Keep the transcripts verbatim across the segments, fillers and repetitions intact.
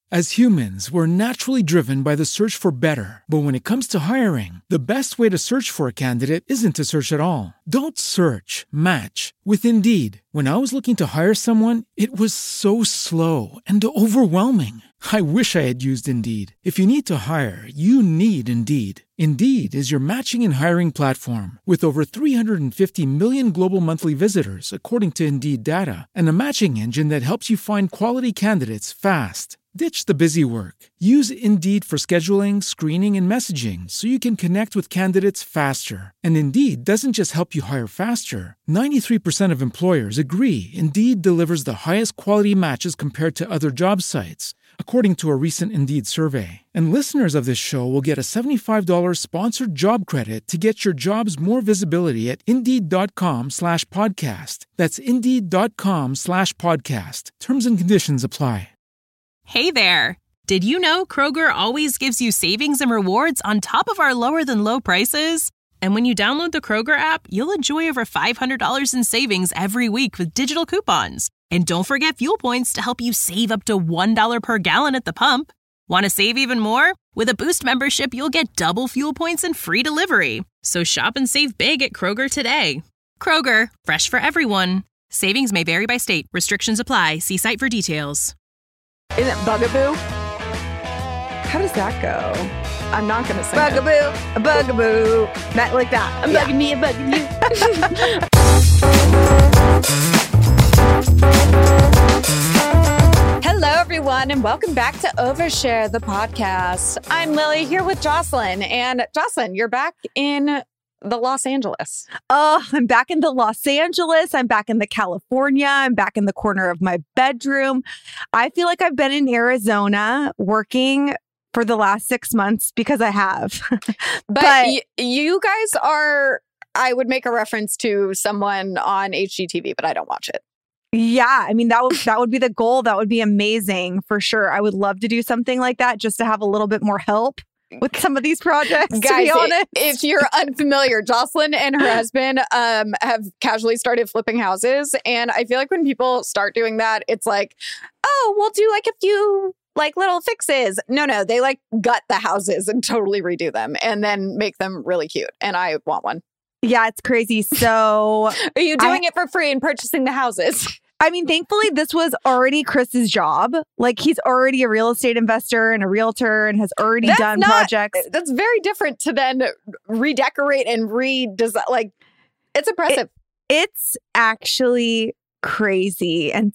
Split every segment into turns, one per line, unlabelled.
As humans, we're naturally driven by the search for better. But when it comes to hiring, the best way to search for a candidate isn't to search at all. Don't search, match with Indeed. When I was looking to hire someone, it was so slow and overwhelming. I wish I had used Indeed. If you need to hire, you need Indeed. Indeed is your matching and hiring platform with over three hundred fifty million global monthly visitors, according to Indeed data, and a matching engine that helps you find quality candidates fast. Ditch the busy work. Use Indeed for scheduling, screening, and messaging so you can connect with candidates faster. And Indeed doesn't just help you hire faster. ninety-three percent of employers agree Indeed delivers the highest quality matches compared to other job sites, according to a recent Indeed survey. And listeners of this show will get a seventy-five dollars sponsored job credit to get your jobs more visibility at Indeed.com slash podcast. That's Indeed.com slash podcast. Terms and conditions apply.
Hey there. Did you know Kroger always gives you savings and rewards on top of our lower than low prices? And when you download the Kroger app, you'll enjoy over five hundred dollars in savings every week with digital coupons. And don't forget fuel points to help you save up to one dollar per gallon at the pump. Want to save even more? With a Boost membership, you'll get double fuel points and free delivery. So shop and save big at Kroger today. Kroger, fresh for everyone. Savings may vary by state. Restrictions apply. See site for details.
Isn't it Bugaboo?
How does that go?
I'm not going to sing
Bugaboo,
it.
a bugaboo. Not like that.
I'm
yeah.
bugging me, I'm bugging you. Hello, everyone, and welcome back to Overshare, the podcast. I'm Lily here with Jocelyn. And Jocelyn, you're back in the Los Angeles.
Oh, I'm back in the Los Angeles. I'm back in the California. I'm back in the corner of my bedroom. I feel like I've been in Arizona working for the last six months because I have.
but
but
y- you guys are, I would make a reference to someone on H G T V, but I don't watch it.
Yeah, I mean, that would that would be the goal. That would be amazing for sure. I would love to do something like that just to have a little bit more help with some of these projects,
guys,
to be honest.
If you're unfamiliar, Jocelyn and her husband um, have casually started flipping houses. And I feel like when people start doing that, it's like, oh, we'll do like a few like little fixes. No, no, they like gut the houses and totally redo them and then make them really cute. And I want one.
Yeah, it's crazy. So
are you doing
I,
it for free and purchasing the houses?
I mean, thankfully, this was already Chris's job. Like, he's already a real estate investor and a realtor and has already
that's
done
not,
projects.
That's very different to then redecorate and redesign. Like, it's impressive.
It, it's actually crazy and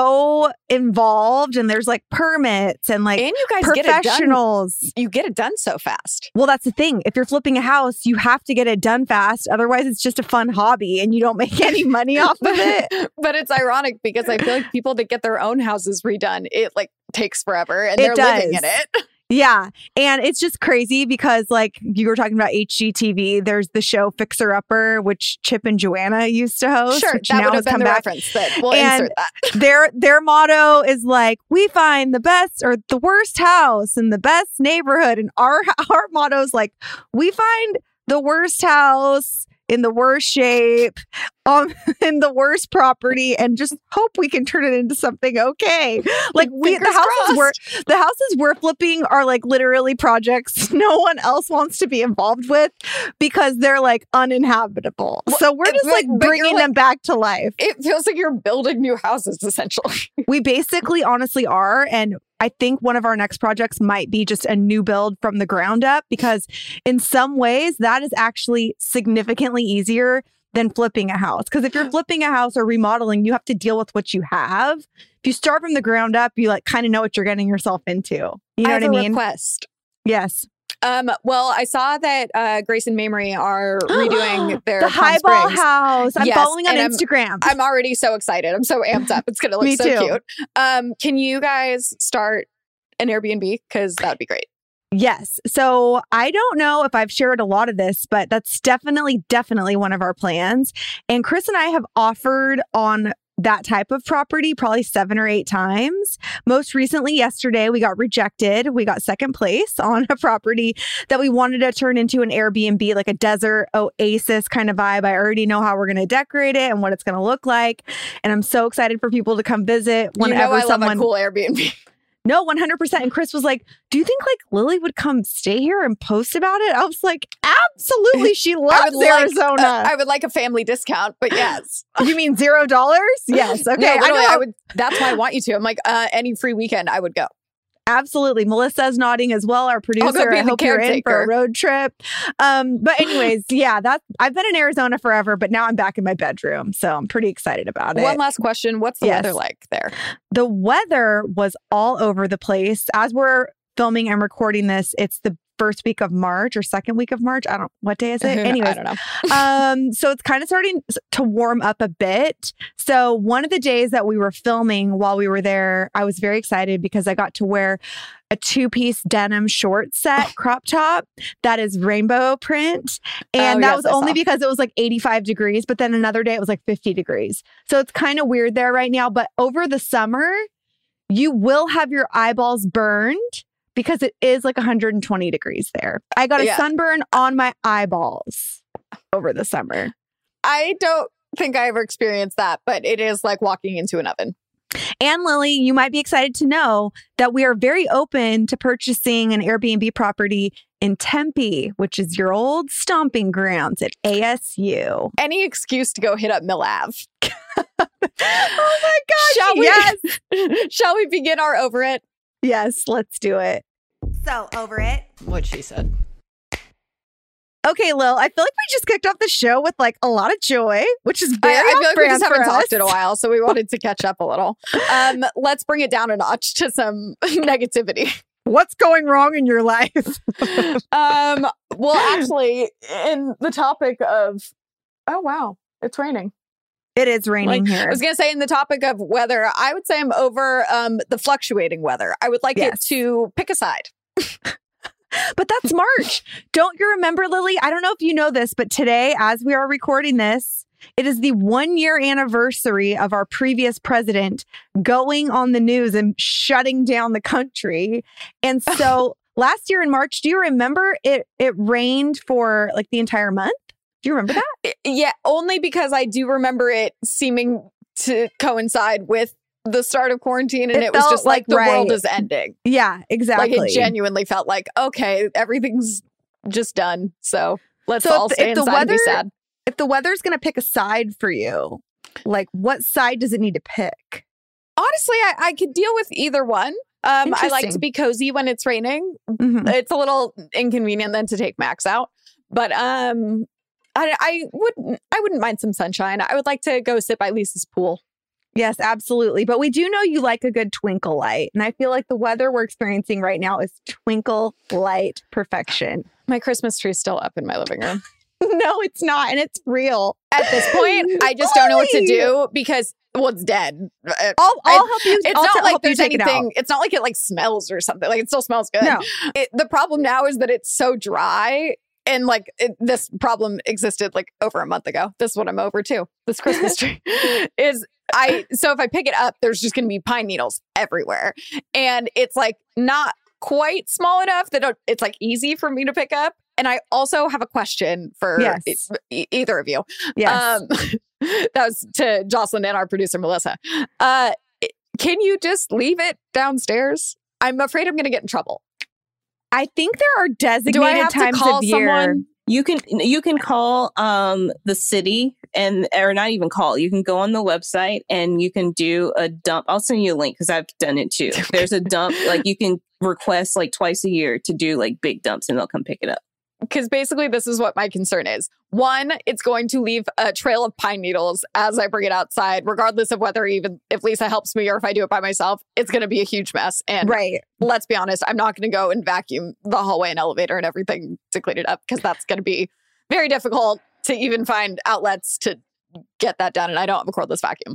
so involved. And there's like permits and like
and you guys
professionals.
Get it done. You get it done so fast.
Well, that's the thing. If you're flipping a house, you have to get it done fast. Otherwise, it's just a fun hobby and you don't make any money off of it.
But it's ironic because I feel like people that get their own houses redone, it like takes forever and
It
they're
does.
living in it.
Yeah. And it's just crazy because like you were talking about H G T V, there's the show Fixer Upper, which Chip and Joanna used to host.
Sure,
which
that
now
would
has
have been
come
the
back.
reference that we'll
And
insert that.
their their motto is like, we find the best or the worst house in the best neighborhood. And our our motto is like, we find the worst house in the worst shape, um, in the worst property, and just hope we can turn it into something okay. Like we, the houses
crossed.
we're the houses we're flipping are like literally projects no one else wants to be involved with because they're like uninhabitable.
Well,
so we're just
but-
like
but
bringing
you're,
them
like-
back to life.
It feels like you're building new houses, essentially.
We basically honestly are. And I think one of our next projects might be just a new build from the ground up, because in some ways that is actually significantly easier than flipping a house. Because if you're flipping a house or remodeling, you have to deal with what you have. If you start from the ground up, you like kind of know what you're getting yourself into. You know
I
what
have
I
a
mean?
request.
Yes.
Um, well, I saw that uh, Grace and Mamrie are redoing their
the
Palm
Highball
Springs.
House. I'm
Yes,
following on
and I'm-
Instagram.
I'm already so excited. I'm so amped up. It's going to look
Me
so
too.
cute. Um, can you guys start an Airbnb? Because that would be great.
Yes. So I don't know if I've shared a lot of this, but that's definitely, definitely one of our plans. And Chris and I have offered on that type of property probably seven or eight times. Most recently, yesterday, we got rejected. We got second place on a property that we wanted to turn into an Airbnb, like a desert oasis kind of vibe. I already know how we're going to decorate it and what it's going to look like. And I'm so excited for people to come visit whenever
you know I
someone...
love a cool Airbnb.
No, one hundred percent. And Chris was like, do you think like Lily would come stay here and post about it? I was like, absolutely. She loves Arizona.
Like, uh, I would like a family discount, but yes.
You mean zero dollars? Yes. Okay.
No,
I know.
I would. That's why I want you to. I'm like, uh, any free weekend, I would go.
Absolutely. Melissa's nodding as well, our producer. I hope you're in for a road trip. Um, but anyways, yeah, that's I've been in Arizona forever, but now I'm back in my bedroom. So I'm pretty excited about it.
One last question. What's the
yes.
weather like there?
The weather was all over the place. As we're filming and recording this, it's the first week of March or second week of March. I don't what day is it? Anyways,
I don't know.
um, so it's kind of starting to warm up a bit. So one of the days that we were filming while we were there, I was very excited because I got to wear a two-piece denim short set crop top that is rainbow print. And
oh,
that
yes,
was
I
only
saw.
because it was like eighty-five degrees. But then another day it was like fifty degrees. So it's kind of weird there right now. But over the summer, you will have your eyeballs burned because it is like one hundred twenty degrees there. I got a
Yeah.
sunburn on my eyeballs over the summer.
I don't think I ever experienced that, but it is like walking into an oven.
And Lily, you might be excited to know that we are very open to purchasing an Airbnb property in Tempe, which is your old stomping grounds at A S U.
Any excuse to go hit up Mill Ave.
Oh my gosh.
Shall we?
Yes.
Shall we begin our over it?
Yes, let's do it. So, over it.
What she said.
Okay, Lil, I feel like we just kicked off the show with like a lot of joy, which is very
I, I feel like we
on-brand
just haven't
for
talked
us.
in a while, so we wanted to catch up a little. Um, let's bring it down a notch to some negativity.
What's going wrong in your life?
um, well, actually, in the topic of, oh, wow, it's raining.
It is raining
Like,
here.
I was going to say in the topic of weather, I would say I'm over um, the fluctuating weather. I would like
Yes.
it to pick a side.
But that's March. Don't you remember, Lily? I don't know if you know this, but today, as we are recording this, it is the one year anniversary of our previous president going on the news and shutting down the country. And so last year in March, do you remember it, it rained for like the entire month? Do you remember that?
Yeah, only because I do remember it seeming to coincide with the start of quarantine, and
It
it, was
felt
just like,
like
the
right.
world is ending.
Yeah, exactly.
Like it genuinely felt like, okay, everything's just done. So let's
So if
all
the-
stay
if the
inside and be
weather-
sad.
If the weather's going to pick a side for you, like what side does it need to pick?
Honestly, I, I could deal with either one. Um, I like to
Interesting.
be cozy when it's raining.
Mhm.
It's a little inconvenient then to take Max out, but um, I, I wouldn't. I wouldn't mind some sunshine. I would like to go sit by Lisa's pool.
Yes, absolutely. But we do know you like a good twinkle light. And I feel like the weather we're experiencing right now is twinkle light perfection.
My Christmas tree's still up in my living room.
No, it's not. And it's real.
At this point, I just don't know what to do because, well, it's dead. Uh,
I'll,
I-
I'll help you.
It's
I'll
not
t-
like
help you
there's
take it out.
anything. It's not like it like smells or something. Like it still smells good.
No.
It, the problem now is that it's so dry. And like it, this problem existed like over a month ago. This is what I'm over too. This Christmas tree is I. So if I pick it up, there's just going to be pine needles everywhere, and it's like not quite small enough that it's like easy for me to pick up. And I also have a question for
Yes.
e- either of you.
Yes.
Um, that was to Jocelyn and our producer Melissa. Uh, can you just leave it downstairs? I'm afraid I'm going to get in trouble.
I think there are designated
Do I have to
times
call
of year.
someone?
You can you can call um the city and or not even call. You can go on the website and you can do a dump. I'll send you a link because I've done it too. There's a dump, like you can request like twice a year to do like big dumps and they'll come pick it up.
Because basically this is what my concern is. One, it's going to leave a trail of pine needles as I bring it outside, regardless of whether even if Lisa helps me or if I do it by myself. It's going to be a huge mess. And
Right.
let's be honest, I'm not going to go and vacuum the hallway and elevator and everything to clean it up because that's going to be very difficult to even find outlets to get that done. And I don't have a cordless vacuum.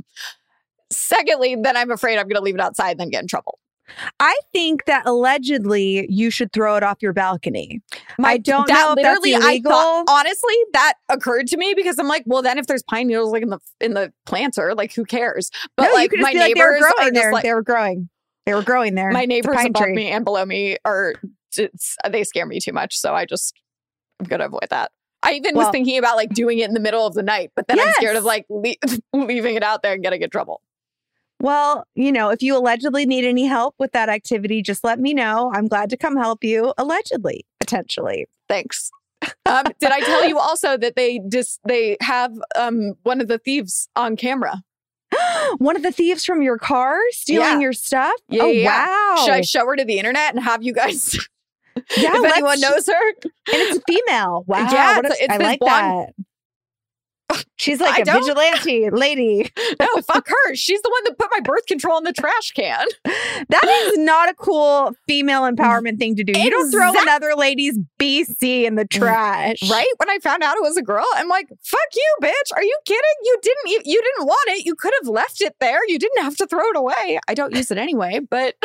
Secondly, then I'm afraid I'm going to leave it outside and then get in trouble.
I think that allegedly you should throw it off your balcony. I don't
that
know if that's
literally, I
illegal.
thought, honestly, that occurred to me because I'm like, well, then if there's pine needles like in the in the planter, like who cares? But
no, you
like
could just
my
be like, they were
neighbors are
growing
just
there.
like,
They were growing. They were growing there.
my
It's a
neighbors
pine
above
tree.
me and below me are it's, they scare me too much, so I just I'm gonna avoid that. I even
Well-
was thinking about like doing it in the middle of the night, but then I'm scared
Yes.
of like le- leaving it out there and getting in trouble.
Well, you know, if you allegedly need any help with that activity, just let me know. I'm glad to come help you. Allegedly, potentially.
Thanks. Um, did I tell you also that they just they have um, one of the thieves on camera?
One of the thieves from your car stealing
Yeah.
your stuff?
Yeah,
oh,
yeah.
wow.
Should I show her to the internet and have you guys,
Yeah,
if
let's-
anyone knows her?
And it's a female. Wow.
Yeah,
what a-
it's- it's
I
this
like
blonde-
that. She's like
I
a
don't-
vigilante lady.
No, fuck her. She's the one that put my birth control in the trash can.
That is not a cool female empowerment thing to do. You don't throw
Exact-
another lady's B C in the trash.
Right? When I found out it was a girl, I'm like, fuck you, bitch. Are you kidding? You didn't e- you didn't want it. You could have left it there. You didn't have to throw it away. I don't use it anyway, but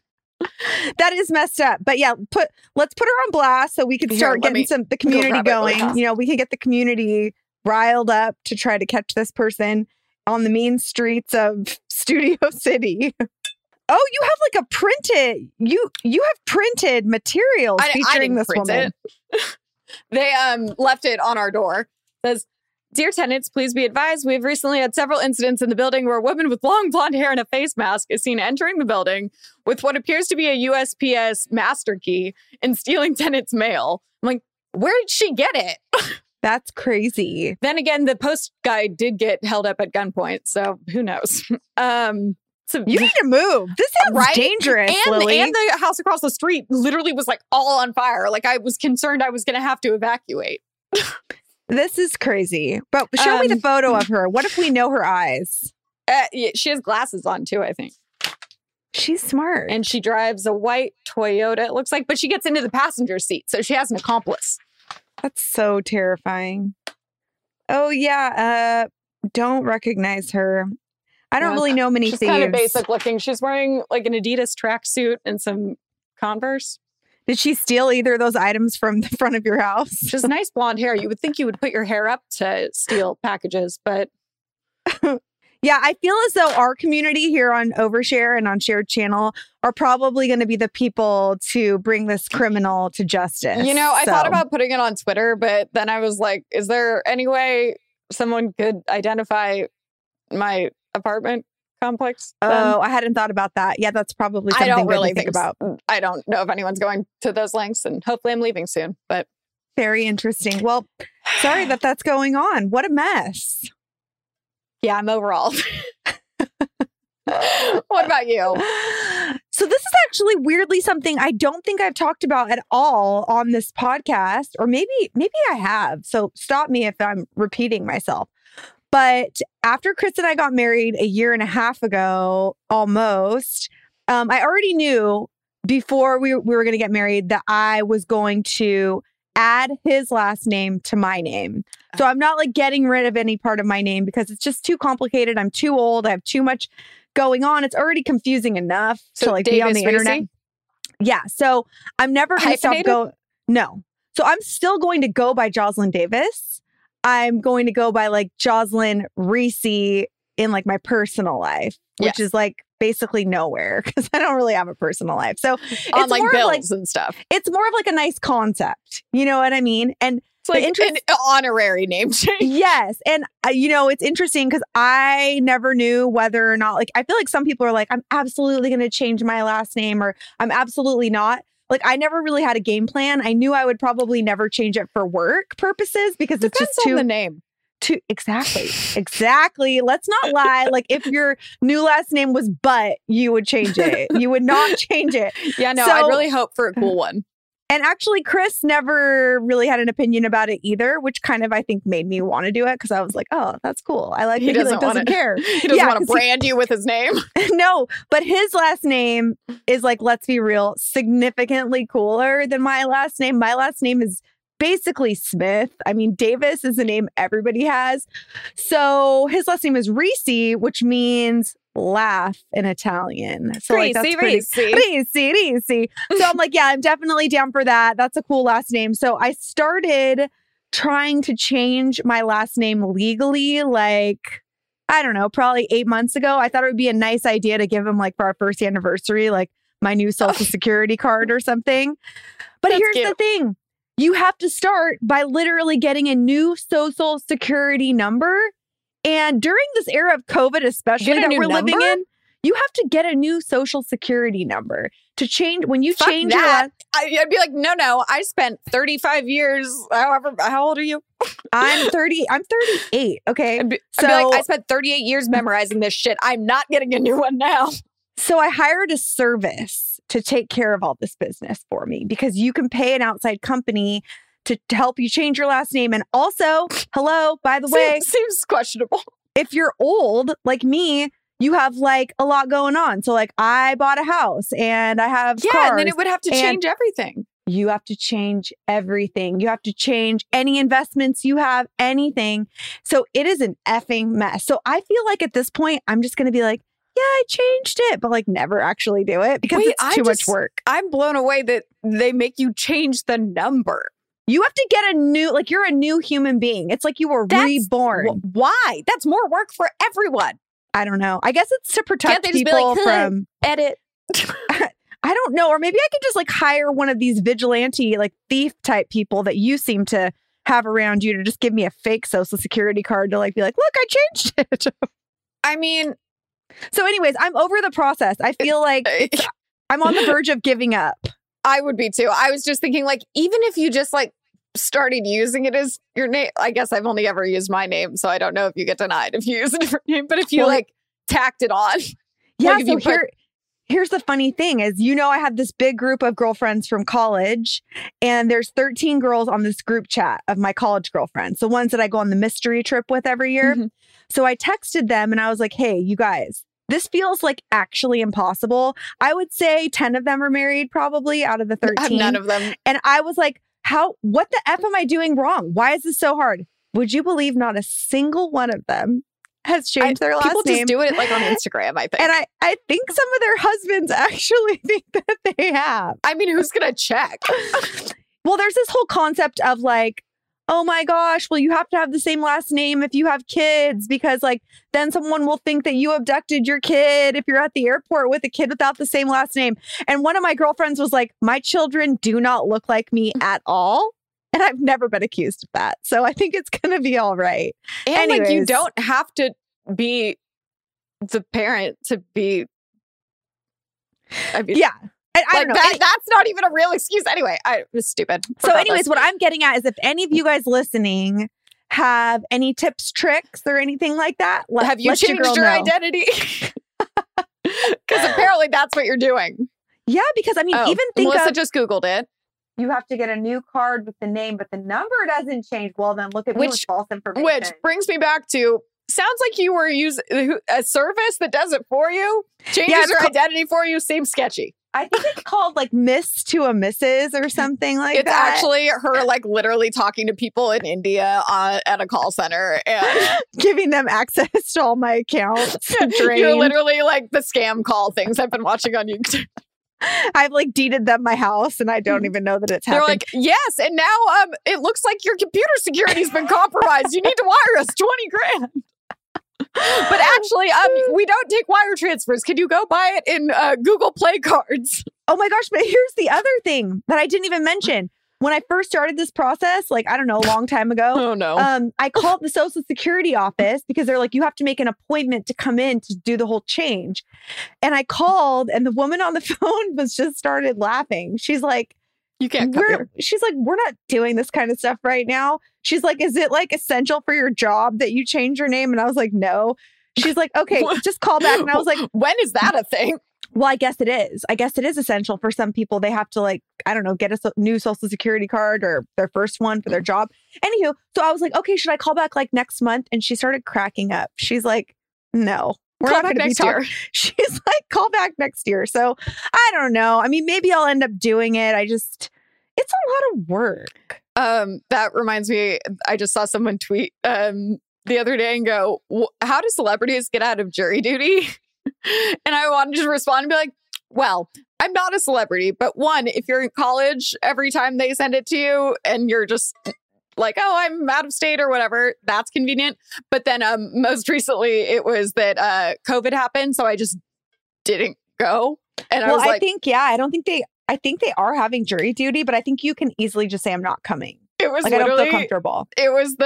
That is messed up. But yeah, put let's put her on blast so we can
Here,
start
let
getting
me
some the community
grab it really
going.
fast.
You know, we can get the community riled up to try to catch this person on the mean streets of Studio City. Oh, you have like a printed you you have printed materials
I, I
featuring
didn't
this
print
woman.
it. They um left it on our door. It says, "Dear tenants, please be advised, we have recently had several incidents in the building where a woman with long blonde hair and a face mask is seen entering the building with what appears to be a U S P S master key and stealing tenants' mail." I'm like, where did she get it?
That's crazy.
Then again, the post guy did get held up at gunpoint, so who knows? Um, so
You need to move. This sounds
Right?
dangerous,
and,
Lily.
and the house across the street literally was like all on fire. Like I was concerned I was going to have to evacuate.
This is crazy. But show me the
Um,
photo of her. What if we know her eyes?
Uh, yeah, she has glasses on too, I think.
She's smart.
And she drives a white Toyota, it looks like, but she gets into the passenger seat, so she has an accomplice.
That's so terrifying. Oh yeah, uh don't recognize her. I don't
Yeah.
really know many
She's
thieves.
kind of basic looking. She's wearing like an Adidas tracksuit and some Converse.
Did she steal either of those items from the front of your house?
She has nice blonde hair. You would think you would put your hair up to steal packages, but
Yeah, I feel as though our community here on Overshare and on Shared Channel are probably going to be the people to bring this criminal to justice.
you know, I
So-
thought about putting it on Twitter, but then I was like, is there any way someone could identify my apartment complex? then?
Oh, I hadn't thought about that. Yeah, that's probably
I
something
don't
good
really
to think
think
about.
s- I don't know if anyone's going to those links, and hopefully I'm leaving soon. But
Very interesting. Well, sorry that that's going on. What a mess.
yeah, I'm overall. What about you?
So this is actually weirdly something I don't think I've talked about at all on this podcast, or maybe maybe I have. So stop me if I'm repeating myself. But after Chris and I got married a year and a half ago, almost, um, I already knew before we, we were going to get married that I was going to add his last name to my name. So I'm not like getting rid of any part of my name because it's just too complicated. I'm too old. I have too much going on. It's already confusing enough
So
to like be on
Davis
the internet.
Reese?
Yeah. So I'm never going to stop
Hyphenated?
going. No. So I'm still going to go by Jocelyn Davis. I'm going to go by like Jocelyn Reese in like my personal life, which
Yes.
is like basically nowhere because I don't really have a personal life. So
On
it's
like
more of
bills
like
and stuff.
it's more of like a nice concept. You know what I mean? And
It's like
interest-
an honorary name change.
yes. And, uh, you know, it's interesting because I never knew whether or not, like, I feel like some people are like, I'm absolutely going to change my last name or I'm absolutely not. Like, I never really had a game plan. I knew I would probably never change it for work purposes because it's
Depends
just
on
too,
the name.
too, exactly, exactly. Let's not lie. Like, if your new last name was Butt, you would change it. You would not change it.
Yeah, no,
So-
I really hope for a cool one.
And actually, Chris never really had an opinion about it either, which kind of, I think, made me want to do it because I was like, oh, that's cool. I like
He
that he
doesn't
like, doesn't
want it.
care.
He doesn't
Yeah,
want to
'cause he-
brand you with his name.
No, but his last name is like, let's be real, significantly cooler than my last name. My last name is basically Smith. I mean, Davis is a name everybody has. So his last name is Reese, which means laugh in Italian. So like, that's
Reese,
pretty-
Reese.
Reese, Reese. So I'm like, yeah, I'm definitely down for that. That's a cool last name. So I started trying to change my last name legally, like, I don't know, probably eight months ago. I thought it would be a nice idea to give him, like, for our first anniversary, like my new social security card or something. But
That's
here's
cute.
the thing. You have to start by literally getting a new social security number. And during this era of COVID, especially
Get a
that
new
we're living
number?
in, You have to get a new social security number to change when you
Fuck
change your
that.
last.
I, I'd be like, no, no. I spent thirty-five years. However, how old are you?
I'm thirty. I'm thirty-eight. Okay.
I'd be,
so
I'd be like, I spent thirty-eight years memorizing this shit. I'm not getting a new one now.
So I hired a service to take care of all this business for me because you can pay an outside company to, to help you change your last name. And also, hello, by the way,
seems, seems questionable.
If you're old like me, you have like a lot going on. So like I bought a house and I have
Yeah,
cars,
and then it would have to change everything.
You have to change everything. You have to change any investments you have, anything. So it is an effing mess. So I feel like at this point, I'm just going to be like, yeah, I changed it, but like never actually do it because
Wait,
it's
I
too
just-
much work.
I'm blown away that they make you change the number.
You have to get a new, like you're a new human being. It's like you were
That's-
reborn.
Wh- Why? That's more work for everyone.
I don't know. I guess it's to protect
they just be
people
like, "Huh."
from
Edit.
I don't know. Or maybe I could just like hire one of these vigilante, like thief type people that you seem to have around you to just give me a fake social security card to like be like, look, I changed it.
I mean,
So anyways, I'm over the process. I feel like it's, I'm on the verge of giving up.
I would be too. I was just thinking, like, even if you just like started using it as your name, I guess I've only ever used my name, so I don't know if you get denied if you use a different name. But if you
Well,
like tacked it on,
Yeah.
like if
So
you put-
here, here's the funny thing is, you know, I had this big group of girlfriends from college, and there's thirteen girls on this group chat of my college girlfriends, the ones that I go on the mystery trip with every year.
Mhm.
So I texted them and I was like, hey, you guys, this feels like actually impossible. I would say ten of them are married probably out of the thirteen.
none of them.
And I was like, how, what the F am I doing wrong? Why is this so hard? Would you believe not a single one of them has changed their last
People
name?
just do it like on Instagram, I think.
And I, I think some of their husbands actually think that they have.
I mean, who's gonna check?
Well, there's this whole concept of like, oh my gosh, well, you have to have the same last name if you have kids, because like then someone will think that you abducted your kid if you're at the airport with a kid without the same last name. And one of my girlfriends was like, my children do not look like me at all. And I've never been accused of that. So I think it's going to be all right.
And like, you
Anyways.
don't have to be the parent to be. I mean,
Yeah. And I
like
don't know.
that,
Any-
that's not even a real excuse. Anyway, I it was stupid.
So, anyways, what I'm getting at is if any of you guys listening have any tips, tricks, or anything like that, let,
have you
let
changed
girl
your
know.
identity? Because apparently that's what you're doing.
Yeah, because I mean,
Oh,
even think
Melissa
of
just Googled it.
you have to get a new card with the name, but the number doesn't change. Well, then look at me with
Which-
false information.
Which brings me back to sounds like you were using a service that does it for you, changes
Yeah, it's
your
ca-
identity for you. Seems sketchy.
I think it's called like Miss to a Missus or something like
It's
that.
actually her like literally talking to people in India uh, at a call center, and
giving them access to all my accounts.
you're
drained.
literally like the scam call things I've been watching on YouTube.
I've like deeded them my house, and I don't even know that it's
They're
happened.
like, yes, and now um, it looks like your computer security's been compromised. You need to wire us twenty grand. But actually, um, we don't take wire transfers. Can you go buy it in uh, Google Play cards?
Oh my gosh, but here's the other thing that I didn't even mention. When I first started this process, like, I don't know, a long time ago,
Oh no.
um, I called the Social Security office because they're like, you have to make an appointment to come in to do the whole change. And I called, and the woman on the phone was just started laughing. She's like,
you can't come
we're,
here.
she's like, we're not doing this kind of stuff right now. She's like, is it like essential for your job that you change your name? And I was like, no. She's like, okay,
What?
just call back. And I was like,
when is that a thing?
well, I guess it is. I guess it is essential for some people. They have to like, I don't know, get a so- new social security card or their first one for their job. Anywho, so I was like, okay, should I call back like next month? And she started cracking up. She's like, no, we're
Call
not
back
going to be
next
talking.
year.
She's like, call back next year. So I don't know. I mean, maybe I'll end up doing it. I just, it's a lot of work.
Um, that reminds me, I just saw someone tweet um the other day and go, "W- how do celebrities get out of jury duty? And I wanted to respond and be like, well, I'm not a celebrity, but one, if you're in college, every time they send it to you and you're just like, oh, I'm out of state or whatever, that's convenient. But then um, most recently it was that uh, COVID happened. So I just didn't go. And I
Well,
was
I
like,
think, yeah, I don't think they, I think they are having jury duty, but I think you can easily just say, I'm not coming.
it was
Like, I don't
literally,
feel comfortable.
it was the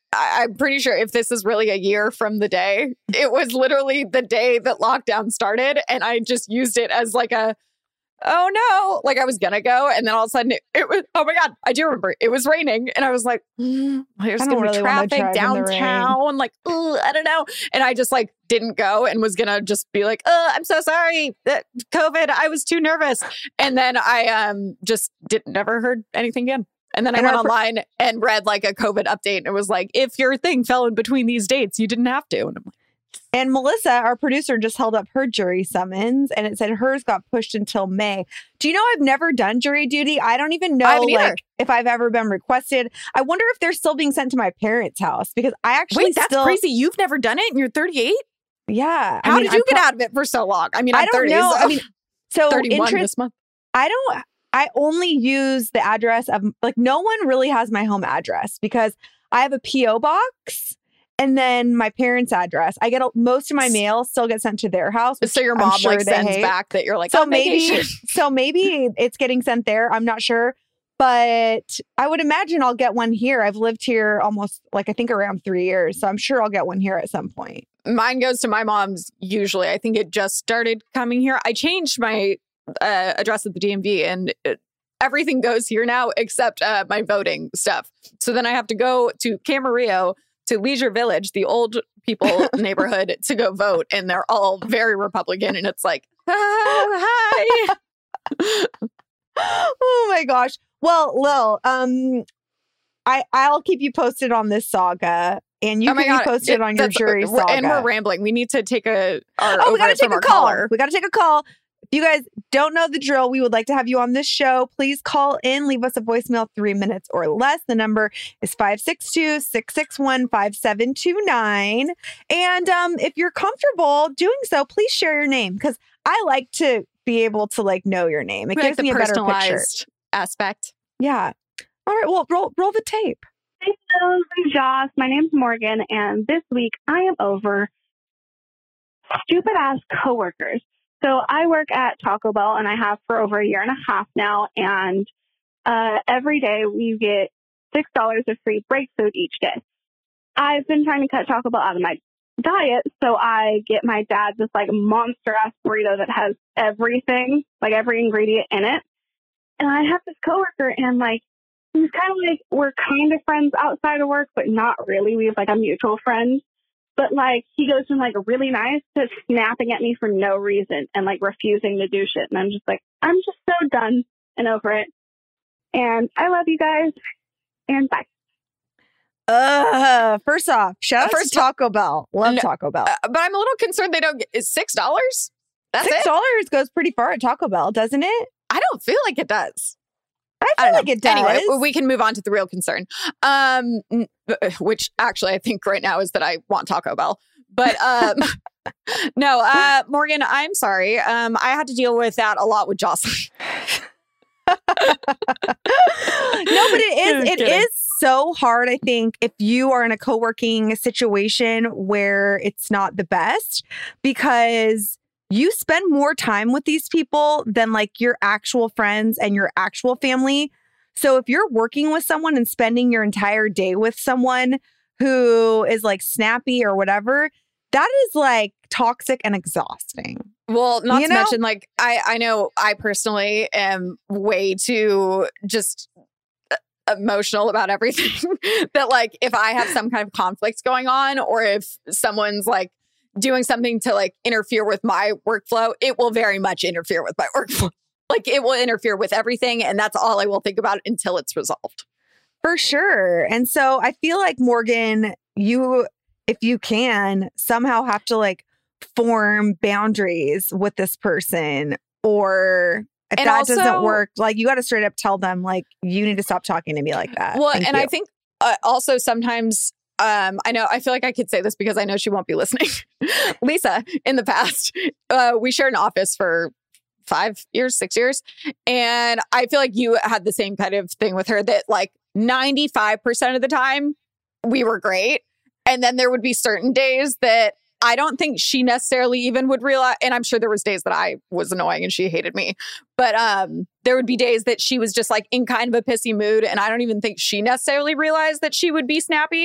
I, I'm pretty sure if this is really a year from the day, it was literally the day that lockdown started. And I just used it as like a, oh no, like I was going to go. And then all of a sudden it, it was, oh my God, I do remember it was raining. And I was like, mm, there's going to
really
be traffic downtown. Like, oh, I don't know. And I just like didn't go and was going to just be like, oh, I'm so sorry that COVID, I was too nervous. And then I um just did never heard anything again. And then I and went online and read like a COVID update and it was like, if your thing fell in between these dates, you didn't have to. And I'm like,
and Melissa, our producer, just held up her jury summons and it said hers got pushed until May. Do you know I've never done jury duty? I don't even know like if I've ever been requested. I wonder if they're still being sent to my parents' house because I actually
Wait, that's
still...
crazy. You've never done it and you're thirty-eight?
Yeah.
How
I mean,
did you
I'm
get
pro-
out of it for so long? I mean, I'm
I don't
thirty,
know.
So
I mean, so
thirty-one
interest,
this month.
I don't... I only use the address of, like, no one really has my home address because I have a P O box and then my parents' address. I get a, most of my mail still gets sent to their house.
So your mom
sure
like sends
hate.
back that you're like,
so
on
maybe,
vacation.
so maybe it's getting sent there. I'm not sure, but I would imagine I'll get one here. I've lived here almost like I think around three years, so I'm sure I'll get one here at some point.
Mine goes to my mom's usually. I think it just started coming here. I changed my uh, address at the D M V and it, everything goes here now except uh, my voting stuff. So then I have to go to Camarillo, to Leisure Village, the old people neighborhood, to go vote. And they're all very Republican. And it's like, ah, hi.
Oh my gosh. Well, Lil, um, I, I'll keep you posted on this saga. And you
oh
can
God.
be posted
it,
on your jury saga.
And we're rambling. We need to take a our,
Oh, we gotta take a call.
Caller.
We gotta take a call. If you guys don't know the drill, we would like to have you on this show. Please call in, leave us a voicemail, three minutes or less. The number is five six two, six six one, five seven two nine. And um, if you're comfortable doing so, please share your name because I like to be able to like know your name. It
we
gives
like
me a better picture.
personalized aspect.
Yeah. All right. Well, roll roll the tape.
Hey, Rose and Joss. My name's Morgan, and this week I am over stupid ass coworkers. So I work at Taco Bell, and I have for over a year and a half now. And uh, every day we get six dollars of free break food each day. I've been trying to cut Taco Bell out of my diet, so I get my dad this like monster ass burrito that has everything, like every ingredient in it. And I have this coworker, and like he's kind of like we're kind of friends outside of work, but not really. We have like a mutual friend. But, like, he goes from, like, really nice to snapping at me for no reason and, like, refusing to do shit. And I'm just like, I'm just so done and over it. And I love you guys. And bye.
Uh, first off, shout out
First
to Taco Bell. Love
no,
Taco Bell.
Uh, but I'm a little concerned they don't get, is six dollars? That's
six dollars
it?
goes pretty far at Taco Bell, doesn't it?
I don't feel like it does.
I feel
I
like
know.
it does.
Anyway, we can move on to the real concern, um, which actually I think right now is that I want Taco Bell. But um, no, uh, Morgan, I'm sorry. Um, I had to deal with that a lot with Jocelyn.
No, but it is it
kidding.
is so hard, I think, if you are in a co-working situation where it's not the best, because you spend more time with these people than like your actual friends and your actual family. So if you're working with someone and spending your entire day with someone who is like snappy or whatever, that is like toxic and exhausting.
Well, not
You
to
know?
mention, like, I, I know I personally am way too just emotional about everything. That, like, if I have some kind of conflict going on or if someone's like doing something to like interfere with my workflow, it will very much interfere with my workflow. Like, it will interfere with everything. And that's all I will think about until it's resolved.
For sure. And so I feel like, Morgan, you, if you can, somehow have to like form boundaries with this person, or if
And
that
also-
doesn't work, like you got to straight up tell them, like, you need to stop talking to me like that.
Well,
Thank
and
you.
I think uh, also sometimes, um, I know, I feel like I could say this because I know she won't be listening. Lisa, in the past, uh, we shared an office for five years, six years. And I feel like you had the same kind of thing with her that like ninety-five percent of the time we were great. And then there would be certain days that I don't think she necessarily even would realize. And I'm sure there was days that I was annoying and she hated me. But um, there would be days that she was just like in kind of a pissy mood. And I don't even think she necessarily realized that she would be snappy.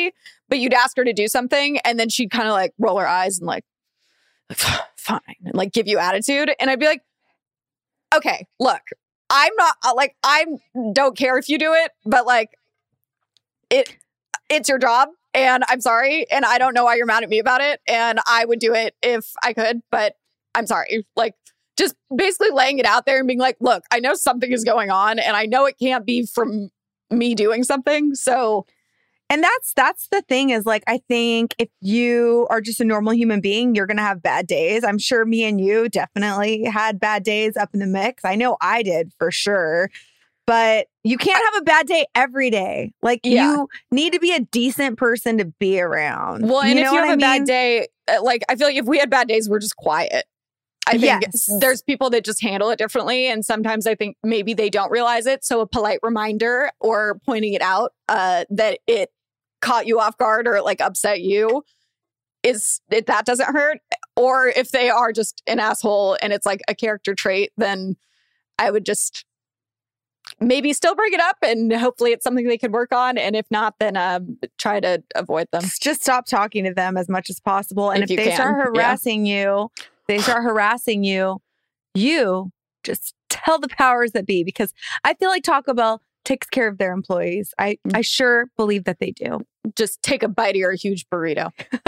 but you'd ask her to do something and then she'd kind of like roll her eyes and like, fine, and like give you attitude. And I'd be like, okay, look, I'm not like, I don't care if you do it, but like it, it's your job and I'm sorry. And I don't know why you're mad at me about it. And I would do it if I could, but I'm sorry. Like just basically laying it out there and being like, look, I know something is going on and I know it can't be from me doing something. So
And that's that's the thing is like, I think if you are just a normal human being, you're going to have bad days. I'm sure me and you definitely had bad days up in the mix. I know I did for sure. But you can't have a bad day every day. Like yeah. you need to be a decent person to be around.
Well, and
you
if
know
you have
a
mean? bad day, like I feel like if we had bad days, we're just quiet. I think
yes.
there's people that just handle it differently. And sometimes I think maybe they don't realize it. So a polite reminder or pointing it out uh, that it caught you off guard or like upset you is it, that doesn't hurt. Or if they are just an asshole and it's like a character trait, then I would just maybe still bring it up and hopefully it's something they could work on. And if not, then um, try to avoid them.
Just stop talking to them as much as possible. And if,
if
they
can.
start harassing
yeah.
you, they start harassing you, you just tell the powers that be, because I feel like Taco Bell takes care of their employees. I, mm. I sure believe that they do.
Just take a bite of your huge burrito.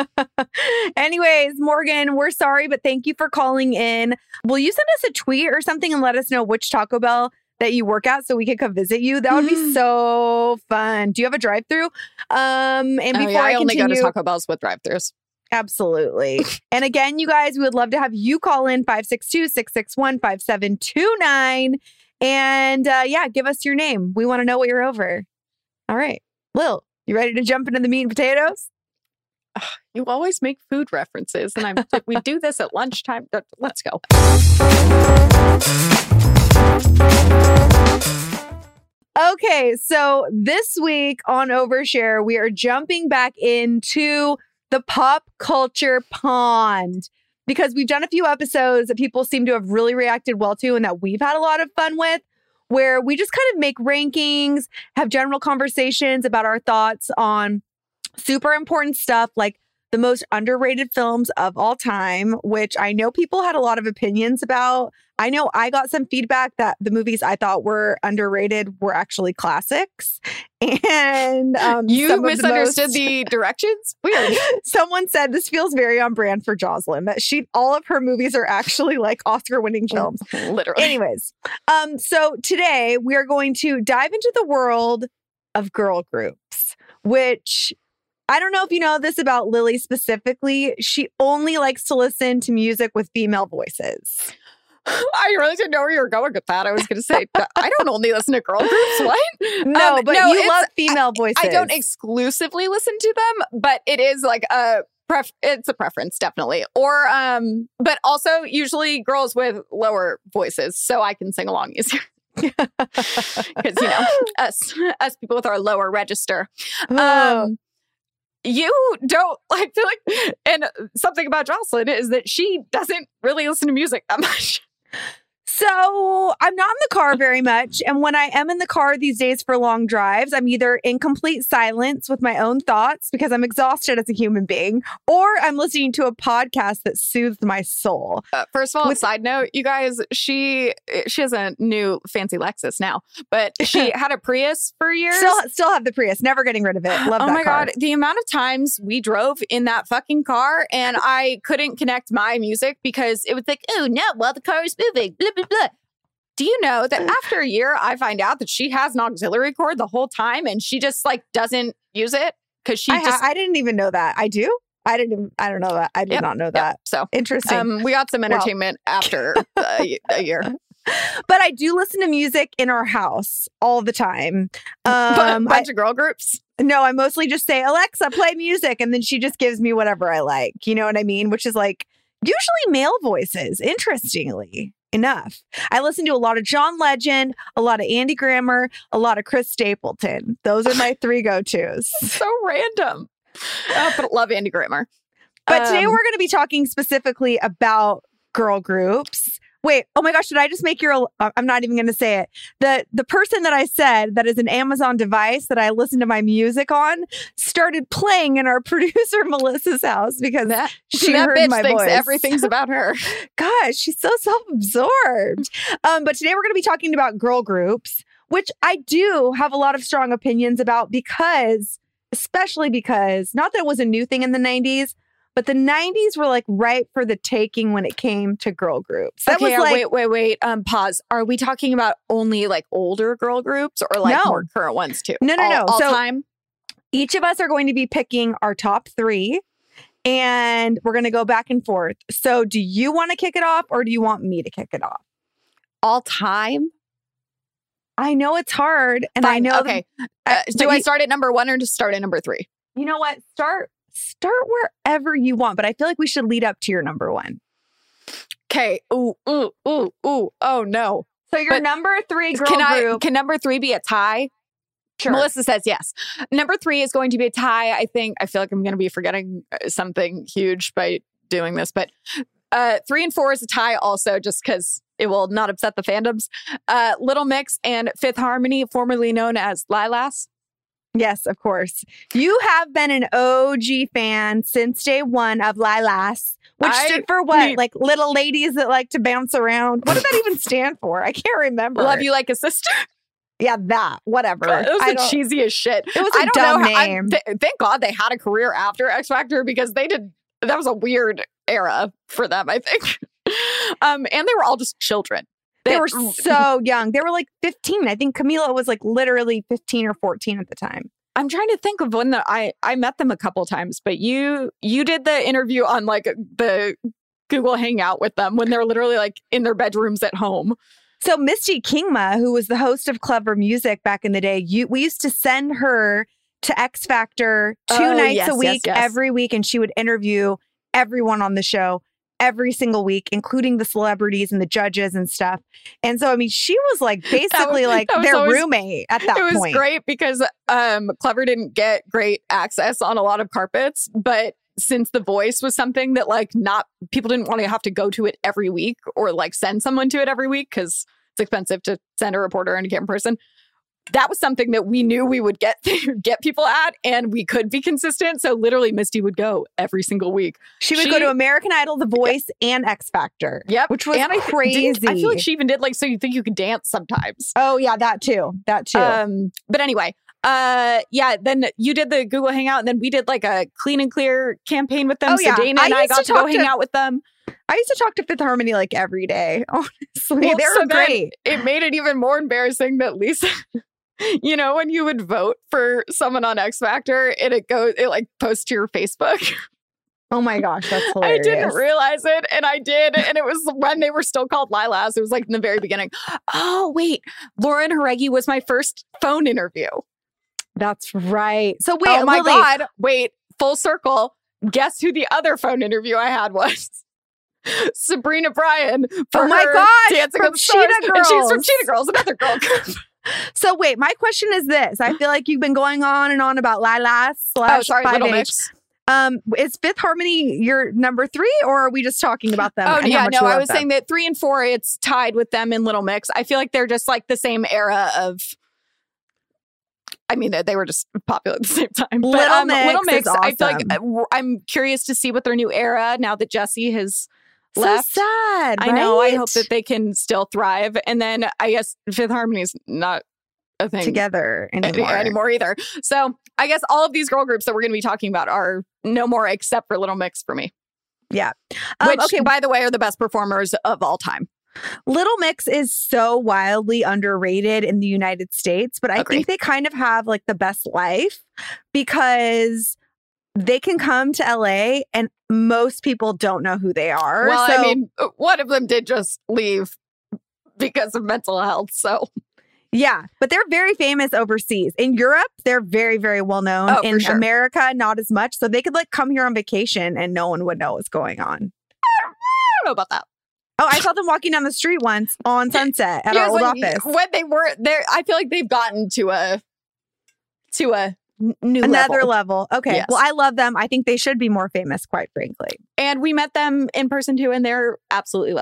Anyways, Morgan, we're sorry, but thank you for calling in. Will you send us a tweet or something and let us know which Taco Bell that you work at so we could come visit you? That would be so fun. Do you have a drive-through? Um, and before
oh, yeah, I,
I
only
continue,
go to Taco Bells with drive-thrus.
Absolutely. And again, you guys, we would love to have you call in five six two, six six one, five seven two nine. And uh, yeah, give us your name. We want to know what you're over. All right. Lil, you ready to jump into the meat and potatoes?
Ugh, you always make food references. And I'm like, we do this at lunchtime. Let's go.
Okay. So this week on Overshare, we are jumping back into the pop culture pond, because we've done a few episodes that people seem to have really reacted well to and that we've had a lot of fun with, where we just kind of make rankings, have general conversations about our thoughts on super important stuff like the most underrated films of all time, which I know people had a lot of opinions about. I know I got some feedback that the movies I thought were underrated were actually classics. And um,
you misunderstood
the, most,
the directions? Weird.
Someone said this feels very on brand for Jocelyn, that she all of her movies are actually like Oscar-winning films.
Literally.
Anyways, um, so today we are going to dive into the world of girl groups, which I don't know if you know this about Lily specifically. She only likes to listen to music with female voices.
I really didn't know where you were going with that. I was going to say, I don't only listen to girl groups. What?
No,
um,
but
no,
you love female voices.
I, I don't exclusively listen to them, but it is like a pref- it's a preference, definitely. Or, um, but also usually girls with lower voices, so I can sing along easier. Because you know, us us people with our lower register.
Oh.
Um, You don't like feel like, and something about Jocelyn is that she doesn't really listen to music that much.
So I'm not in the car very much. And when I am in the car these days for long drives, I'm either in complete silence with my own thoughts because I'm exhausted as a human being, or I'm listening to a podcast that soothes my soul.
Uh, first of all,
with-
side note, you guys, she she has a new fancy Lexus now, but she had a Prius for years.
Still, still have the Prius, never getting rid of it. Love
oh
that
my
car.
God. The amount of times we drove in that fucking car and I couldn't connect my music because it was like, oh no, well, the car is moving, blah, blah, blah. Do you know that after a year, I find out that she has an auxiliary cord the whole time and she just like doesn't use it because she
I,
just.
ha- I didn't even know that. I do? I didn't even, I don't know that. I did
Yep,
not know
yep.
that.
So
Interesting.
um, we got some entertainment well. after a, a year.
But I do listen to music in our house all the time. Um,
a bunch
I,
of girl groups.
No, I mostly just say, Alexa, play music. And then she just gives me whatever I like. You know what I mean? Which is like usually male voices, interestingly enough. I listen to a lot of John Legend, a lot of Andy Grammer, a lot of Chris Stapleton. Those are my three go-tos.
So random. Oh, but love Andy Grammer.
But today
Um,
we're going to be talking specifically about girl groups. Wait, oh my gosh, did I just make your, uh, I'm not even going to say it. The the person that I said that is an Amazon device that I listen to my music on started playing in our producer Melissa's house because
That,
she
that
heard
bitch
my
thinks
voice.
everything's about her.
Gosh, she's so self-absorbed. Um, but today we're going to be talking about girl groups, which I do have a lot of strong opinions about because, especially because, not that it was a new thing in the nineties, but the nineties were like ripe for the taking when it came to girl groups. That
okay,
was
uh,
like,
wait, wait, wait. Um, pause. Are we talking about only like older girl groups or like
No.
more current ones too?
No, no,
all,
no.
All
So-
time.
each of us are going to be picking our top three and we're going to go back and forth. So do you want to kick it off or do you want me to kick it off?
All time.
I know it's hard and I
Fine,
know.
Okay.
uh,
Uh,
but
do I
you-
start at number one or just start at number three?
You know what? Start start wherever you want, but I feel like we should lead up to your number one.
Okay. Ooh, ooh, ooh, ooh. Oh no.
So your
But
number three girl
Can I?
group.
Can number three be a tie?
Sure.
Melissa says yes. Number three is going to be a tie. I think. I feel like I'm going to be forgetting uh, something huge by doing this, but uh, three and four is a tie also, just because it will not upset the fandoms. Uh, Little Mix and Fifth Harmony, formerly known as Lilas.
Yes, of course. You have been an O G fan since day one of Lilas, which
I
stood for what?
mean-
Like little ladies that like to bounce around. What did that even stand for? I can't remember.
Love you like a sister.
Yeah, that. Whatever.
It was
I
the
don't-
cheesiest shit.
It was
I
a
don't
dumb
know how- I-
name.
th- thank God they had a career after X Factor because they did. That was a weird era for them, I think. um, and they were all just children.
They were so young. They were like fifteen. I think Camila was like literally fifteen or fourteen at the time.
I'm trying to think of when the, I I met them a couple times, but you you did the interview on like the Google Hangout with them when they're literally like in their bedrooms at home.
So Misty Kingma, who was the host of Clever Music back in the day, you we used to send her to X Factor two
Oh,
nights
yes,
a
yes,
week,
yes.
every week, and she would interview everyone on the show every single week, including the celebrities and the judges and stuff. And so, I mean, she was like basically like
that was
their
always-
roommate at that
it was
point.
great because um, Clever didn't get great access on a lot of carpets, but since The Voice was something that like not people didn't want to have to go to it every week or like send someone to it every week because it's expensive to send a reporter and a camera person. That was something that we knew we would get get people at, and we could be consistent. So literally, Misty would go every single week.
She would
She-
go to American Idol, The Voice, and X Factor.
Yep,
Which was
and I th-
crazy.
didn't- I feel like she even did like So You Think You Can Dance sometimes.
Oh, yeah, that too. That too.
Um, but anyway, uh, yeah. Then you did the Google Hangout, and then we did like a Clean and Clear campaign with them.
Oh,
so
yeah.
Dana
I
and I
used
got
to
to, go
talk
hang
to-
out with them.
I used to talk to Fifth Harmony like every day. Honestly,
Well,
they
so
were
then
great.
It made it even more embarrassing that Lisa. You know, when you would vote for someone on X Factor and it goes, it like posts to your Facebook.
Oh my gosh, that's
I
hilarious.
didn't realize it, and I did, and it was when they were still called Lilas. It was like in the very beginning. Oh wait, Lauren Jareggi was my first phone interview.
That's right. So wait,
oh my
Lily,
god! Wait, full circle. Guess who the other phone interview I had was? Sabrina Bryan. For
Oh my
her
gosh,
Dancing
from
with the Stars.
Cheetah
And she's from
Girls.
Cheetah Girls, another girl group.
So wait, my question is this. I feel like you've been going on and on about Lilas
Oh,
slash
sorry,
five
Little
H.
Mix.
Um, is Fifth Harmony your number three, or are we just talking about them?
Oh
and how
yeah,
much
no,
we
I
love
was
them?
saying that three and four, it's tied with them in Little Mix. I feel like they're just like the same era of. I mean, they, they were just popular at the same time. But,
Little
um,
Mix
Little
is
Mix. I feel like
awesome.
uh, w- I'm curious to see what their new era now that Jesse has
so
left.
sad.
I know. I
right?
hope that they can still thrive. And then I guess Fifth Harmony's not a thing
together
any-
anymore.
anymore either. So I guess all of these girl groups that we're going to be talking about are no more except for Little Mix for me.
Yeah. Um,
Which,
okay.
by the way, are the best performers of all time.
Little Mix is so wildly underrated in the United States, but I
Agree.
think they kind of have like the best life because they can come to L A and most people don't know who they are.
Well,
So-
I mean, one of them did just leave because of mental health. So,
yeah, but they're very famous overseas. In Europe, they're very, very well known.
Oh, for
In
sure.
America, not as much. So they could like come here on vacation and no one would know what's going on.
I don't know about that.
Oh, I saw them walking down the street once on Sunset at
Yeah,
our old
when,
office.
when they were there, I feel like they've gotten to a to a n- new
Another
level.
level. Okay.
Yes.
Well, I love them. I think they should be more famous, quite frankly.
And we met them in person too, and they're absolutely lovely.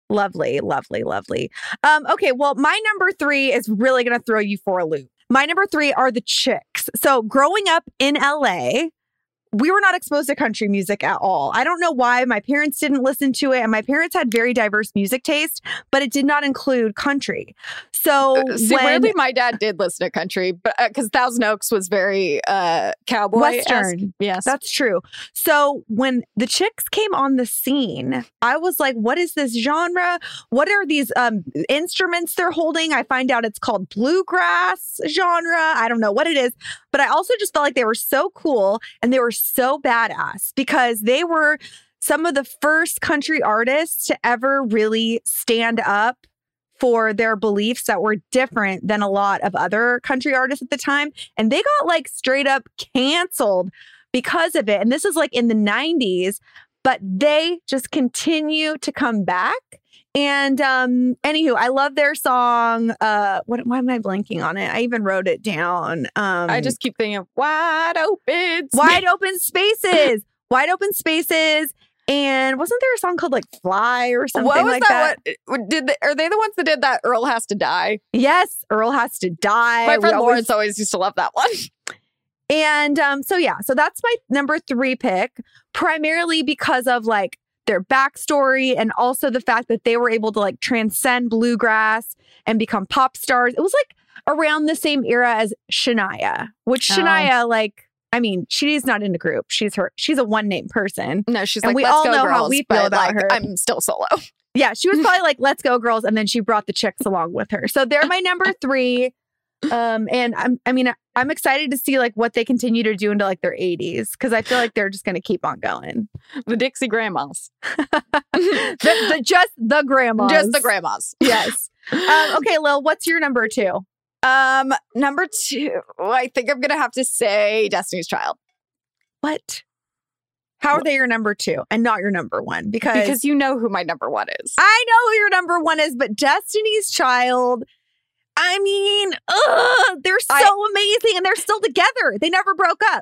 Lovely, lovely, lovely. Um, okay, well, my number three is really going to throw you for a loop. My number three are the Chicks. So growing up in L A, we were not exposed to country music at all. I don't know why. My parents didn't listen to it, and my parents had very diverse music taste, but it did not include country. So
See,
when,
weirdly, my dad did listen to country, but because Thousand Oaks was very uh, cowboy
Western.
Yes,
that's true. So when the Chicks came on the scene, I was like, what is this genre? What are these um, instruments they're holding? I find out it's called bluegrass genre. I don't know what it is, but I also just felt like they were so cool and they were so badass because they were some of the first country artists to ever really stand up for their beliefs that were different than a lot of other country artists at the time. And they got like straight up canceled because of it. And this is like in the nineties, but they just continue to come back. And um, anywho, I love their song. Uh, what? Why am I blanking on it? I even wrote it down. Um,
I just keep thinking wide open,
wide open spaces, wide open spaces. And wasn't there a song called like "Fly" or something
what was
like that?
that? What, did they, are they the ones that did that? Earl Has to Die.
Yes, Earl Has to Die.
My
We
friend
always-
Lawrence always used to love that one.
And um, so yeah, so that's my number three pick, primarily because of like their backstory and also the fact that they were able to like transcend bluegrass and become pop stars. It was like around the same era as Shania, which
Oh.
Shania, like, I mean, she's not in a group. She's her. She's a one name person.
No, she's
And
like,
we
let's
all
go,
know
girls,
how we feel
but,
about
like,
her.
I'm still solo.
Yeah, she was probably like, "Let's go, girls," and then she brought the Chicks along with her. So they're my number three. Um, and I'm, I mean, I'm excited to see like what they continue to do into like their eighties because I feel like they're just going to keep on going.
The Dixie Grandmas.
the, the, just the grandmas.
Just the grandmas.
Yes. Um, okay, Lil, what's your number two?
Um, number two, I think I'm gonna have to say Destiny's Child.
What? How are they your number two and not your number one? Because,
Because you know who my number one is.
I know who your number one is, but Destiny's Child, I mean, ugh, they're so
I-
amazing and they're still together. They never broke up.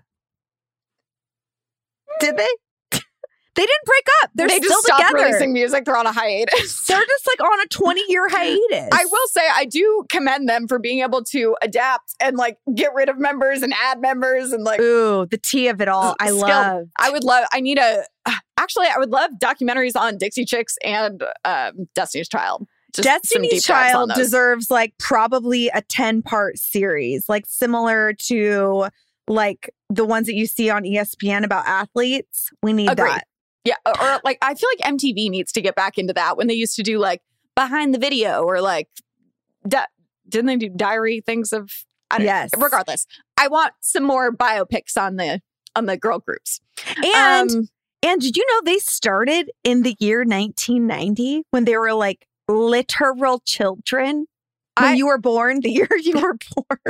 Did they? They didn't break up. They're
they
still
just stopped
together.
releasing music. They're on a hiatus.
They're just like on a twenty-year hiatus.
I will say I do commend them for being able to adapt and like get rid of members and add members and like
Ooh, the tea of it all. I
skill.
love.
I would love. I need a. Actually, I would love documentaries on Dixie Chicks and um, Destiny's Child. Just some
Destiny's
deep dives on
Child
those.
deserves like probably a ten-part series, like similar to like the ones that you see on E S P N about athletes. We need
Agreed.
that.
Yeah, or, or like I feel like M T V needs to get back into that when they used to do like behind the video or like di- didn't they do diary things of I don't
Yes.
regardless. I want some more biopics on the on the girl groups.
And
Um,
and did you know they started in the year nineteen ninety when they were like literal children? When
I-
you were born, the year you were born.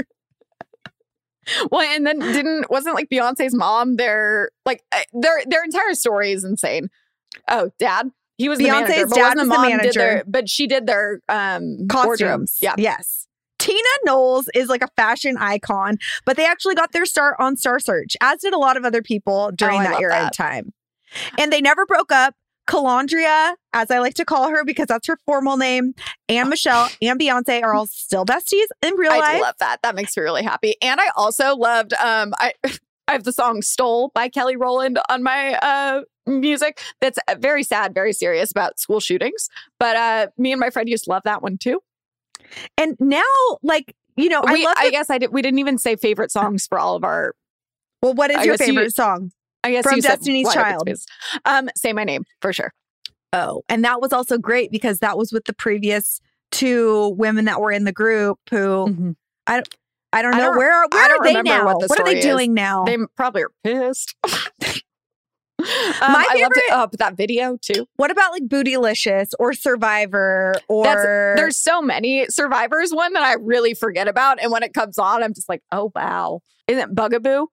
well, and then didn't wasn't like Beyonce's mom their like uh, their their entire story is insane. Oh, dad. He was the
Beyonce's
manager, but
dad
wasn't
was
the
the
mom did
manager.
their, but she did their um wardrobe.
Costumes.
Yeah.
Yes. Tina Knowles is like a fashion icon, but they actually got their start on Star Search, as did a lot of other people during
Oh, I
that
love
era of
that.
time. And they never broke up. Calandria, as I like to call her because that's her formal name, and Michelle and Beyonce are all still besties in real
I
life.
do love that. That makes me really happy. And I also loved um I I have the song Stole by Kelly Rowland on my uh music. That's uh, very sad, very serious about school shootings. But uh me and my friend used to love that one too.
And now, like, you know,
we,
I love
I
that-
guess I did we didn't even say favorite songs for all of our
Well, what is
I
your
guess you-
favorite song?
I guess
From
you said
Destiny's
Wide Open
Child.
Space. Um say my name for sure.
Oh, and that was also great because that was with the previous two women that were in the group who I don't I don't
I
know
don't-
where are, where
I don't
are they
remember
now?
what the
What are they
story is.
doing now?
They probably are pissed. Um,
My
I loved it.
favorite-
Oh, but that video too.
What about like Bootylicious or Survivor or
That's, there's so many. Survivor's one that I really forget about, and when it comes on, I'm just like, oh wow. Isn't it Bugaboo?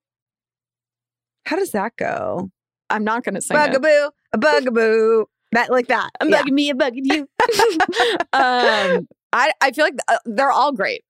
how does that go?
I'm not going to sing it.
Bugaboo, a bugaboo, that like that.
I'm
Yeah.
bugging me, I'm bugging you. um, I I feel like uh, they're all great.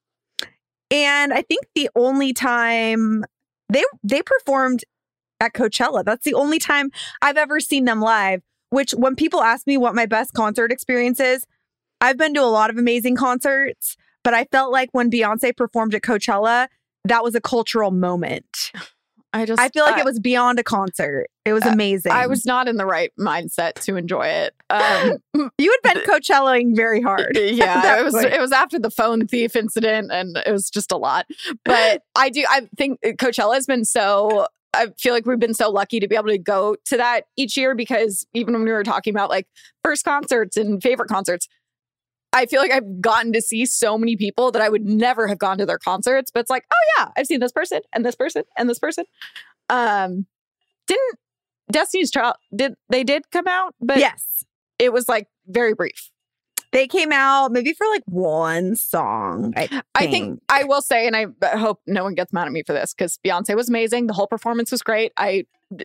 And I think the only time they they performed at Coachella, that's the only time I've ever seen them live, which when people ask me what my best concert experience is, I've been to a lot of amazing concerts, but I felt like when Beyonce performed at Coachella, that was a cultural moment.
I just
I feel like
uh,
it was beyond a concert. It was amazing.
I was not in the right mindset to enjoy it. Um,
you had been Coachellaing very hard.
Yeah, it was point. It was after the phone thief incident, and it was just a lot. But I do I think Coachella has been so. I feel like we've been so lucky to be able to go to that each year, because even when we were talking about like first concerts and favorite concerts, I feel like I've gotten to see so many people that I would never have gone to their concerts. But it's like, oh yeah, I've seen this person and this person and this person. Um, didn't Destiny's Child did they did come out? But
yes,
it was like very brief.
They came out maybe for like one song. I think.
I think I will say, and I hope no one gets mad at me for this, because Beyonce was amazing. The whole performance was great. I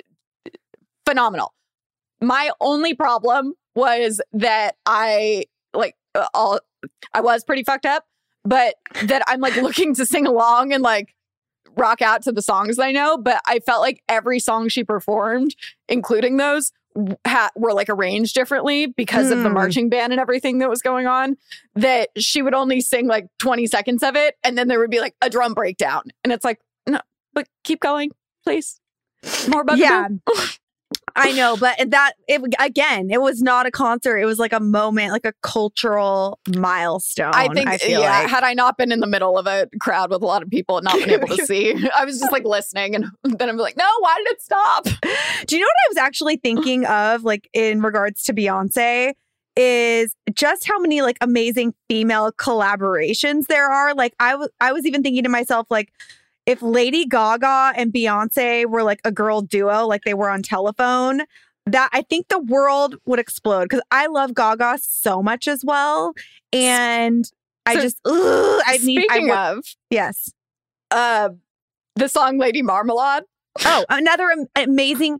phenomenal. My only problem was that I like all I was pretty fucked up, but that I'm like looking to sing along and like rock out to the songs I know. But I felt like every song she performed, including those, ha- were like arranged differently because mm. of the marching band and everything that was going on, that she would only sing like twenty seconds of it, and then there would be like a drum breakdown, and it's like, no, but keep going, please. More bugaboo.
Yeah. I know, but that it again, it was not a concert. It was like a moment, like a cultural milestone.
I think,
I feel
yeah.
like.
Had I not been in the middle of a crowd with a lot of people and not been able to see, I was just like listening, and then I'm like, no, why did it stop?
Do you know what I was actually thinking of, like in regards to Beyonce, is just how many like amazing female collaborations there are. Like I was, I was even thinking to myself, like, if Lady Gaga and Beyonce were like a girl duo, like they were on Telephone, that I think the world would explode, because I love Gaga so much as well. And so, I just, ugh, I need,
speaking
I,
of,
yes,
uh, the song Lady Marmalade.
Oh, another am- amazing,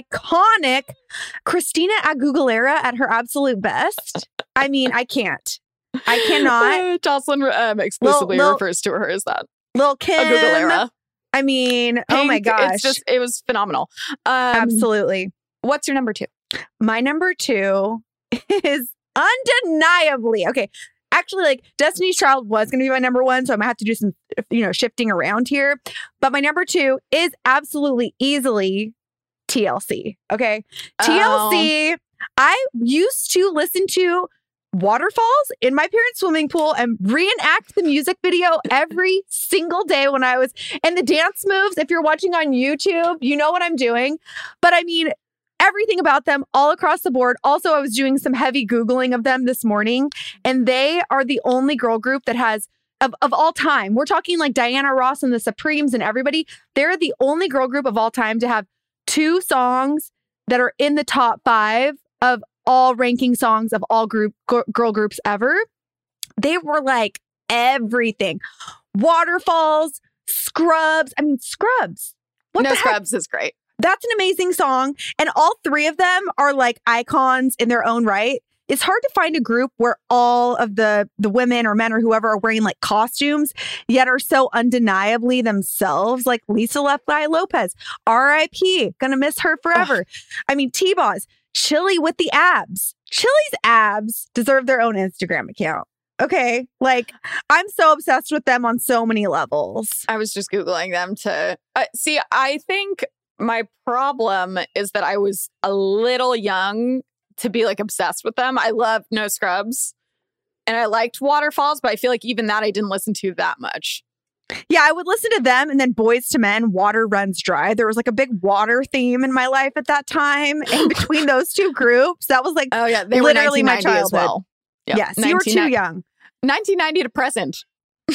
iconic Christina Aguilera at her absolute best. I mean, I can't. I cannot.
Uh, Jocelyn um, exclusively
Lil, Lil,
refers to her as that.
Lil' Kim.
Aguilera.
I mean, Pink, oh my gosh.
It's just, it was phenomenal. Um,
Absolutely.
What's your number two?
My number two is undeniably, okay, actually, like Destiny's Child was going to be my number one, so I might have to do some, you know, shifting around here. But my number two is absolutely easily T L C. Okay. Oh. T L C, I used to listen to waterfalls in my parents' swimming pool and reenact the music video every single day when I was, and the dance moves, if you're watching on YouTube, you know what I'm doing. But I mean, everything about them all across the board. Also, I was doing some heavy Googling of them this morning, and they are the only girl group that has, of, of all time, we're talking like Diana Ross and the Supremes and everybody, they're the only girl group of all time to have two songs that are in the top five of all ranking songs of all group g- girl groups ever. They were like everything. Waterfalls, Scrubs. I mean, Scrubs. What
no,
the
Scrubs
heck?
is great.
That's an amazing song. And all three of them are like icons in their own right. It's hard to find a group where all of the, the women or men or whoever are wearing like costumes, yet are so undeniably themselves, like Lisa Left Eye Lopez, R I P, gonna miss her forever. Ugh. I mean, T-Boz, Chili with the abs. Chili's abs deserve their own Instagram account. Okay. Like, I'm so obsessed with them on so many levels.
I was just Googling them to uh, see. I think my problem is that I was a little young to be like obsessed with them. I loved No Scrubs and I liked Waterfalls, but I feel like even that I didn't listen to that much.
Yeah, I would listen to them, and then Boys to Men, Water Runs Dry. There was like a big water theme in my life at that time. And between those two groups, that was like
oh yeah, they
literally
were
my childhood.
As well. Yep.
Yes, you were too young.
nineteen ninety to present.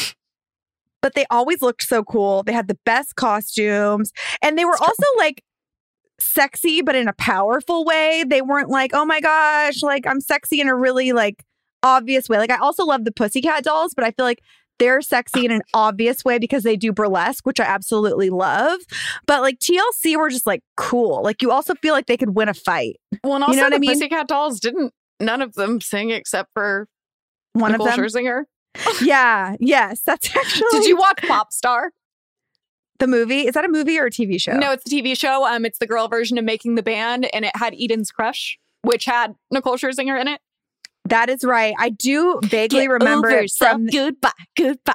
But they always looked so cool. They had the best costumes, and they were also like sexy, but in a powerful way. They weren't like, oh my gosh, like I'm sexy in a really like obvious way. Like I also love the Pussycat Dolls, but I feel like they're sexy in an obvious way because they do burlesque, which I absolutely love. But like T L C were just like cool. Like you also feel like they could win a fight.
Well, and also
you know what
the
I mean?
Pussycat Dolls didn't, none of them sing except for
one
Nicole
of them.
Scherzinger.
Yeah. Yes. That's actually.
Did you watch Popstar?
The movie? Is that a movie or a T V show?
No, it's a T V show. Um, it's the girl version of Making the Band, and it had Eden's crush, which had Nicole Scherzinger in it.
That is right. I do vaguely
Get
remember
over
it
yourself.
from.
Goodbye, goodbye.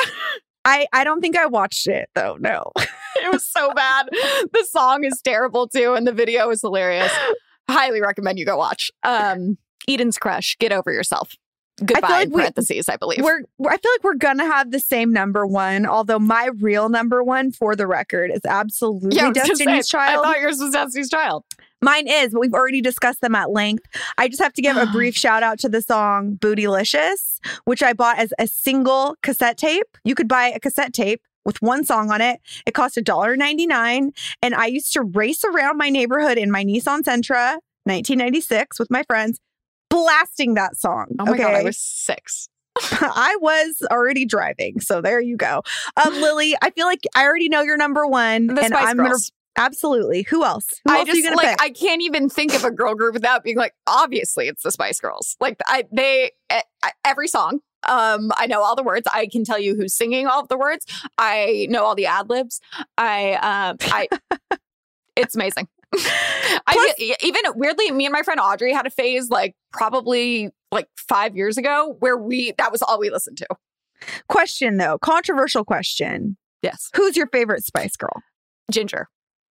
I I don't think I watched it though. No.
It was so bad. The song is terrible too, and the video is hilarious. Highly recommend you go watch. Um, Eden's Crush. Get over yourself. Goodbye.
I feel like
in
we-
parentheses, I believe.
We're, we're I feel like we're gonna have the same number one, although my real number one, for the record, is absolutely
I was gonna
Destiny's
say,
Child.
I thought yours was Destiny's Child.
Mine is, but we've already discussed them at length. I just have to give a brief shout out to the song Bootylicious, which I bought as a single cassette tape. You could buy a cassette tape with one song on it. It cost one dollar and ninety-nine cents. And I used to race around my neighborhood in my Nissan Sentra, nineteen ninety-six, with my friends, blasting that song.
Oh my
okay?
God, I was six.
I was already driving. So there you go. Um, Lily, I feel like I already know your number one.
The
and
Spice
I'm
Girls.
gonna Absolutely. Who else? Who
I
else are
just
you gonna
like
pick?
I can't even think of a girl group without being like, obviously it's the Spice Girls. Like I they eh, every song. Um, I know all the words. I can tell you who's singing all of the words. I know all the ad libs. I um I it's amazing. I even weirdly, me and my friend Audrey had a phase like probably like five years ago where we that was all we listened to.
Question though, controversial question.
Yes,
Who's your favorite Spice Girl?
Ginger.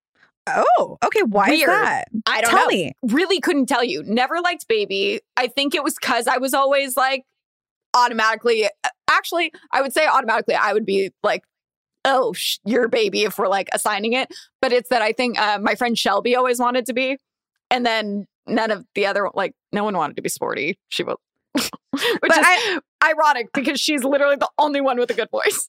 Oh, okay. Why
Weird.
is that?
I don't
Tell
know.
me.
Really couldn't tell you. Never liked Baby. I think it was because I was always like automatically. Actually, I would say automatically I would be like, oh, sh- you're Baby if we're like assigning it. But it's that I think uh, my friend Shelby always wanted to be, and then none of the other like no one wanted to be Sporty. She was, which
But
is
I-
ironic because she's literally the only one with a good voice.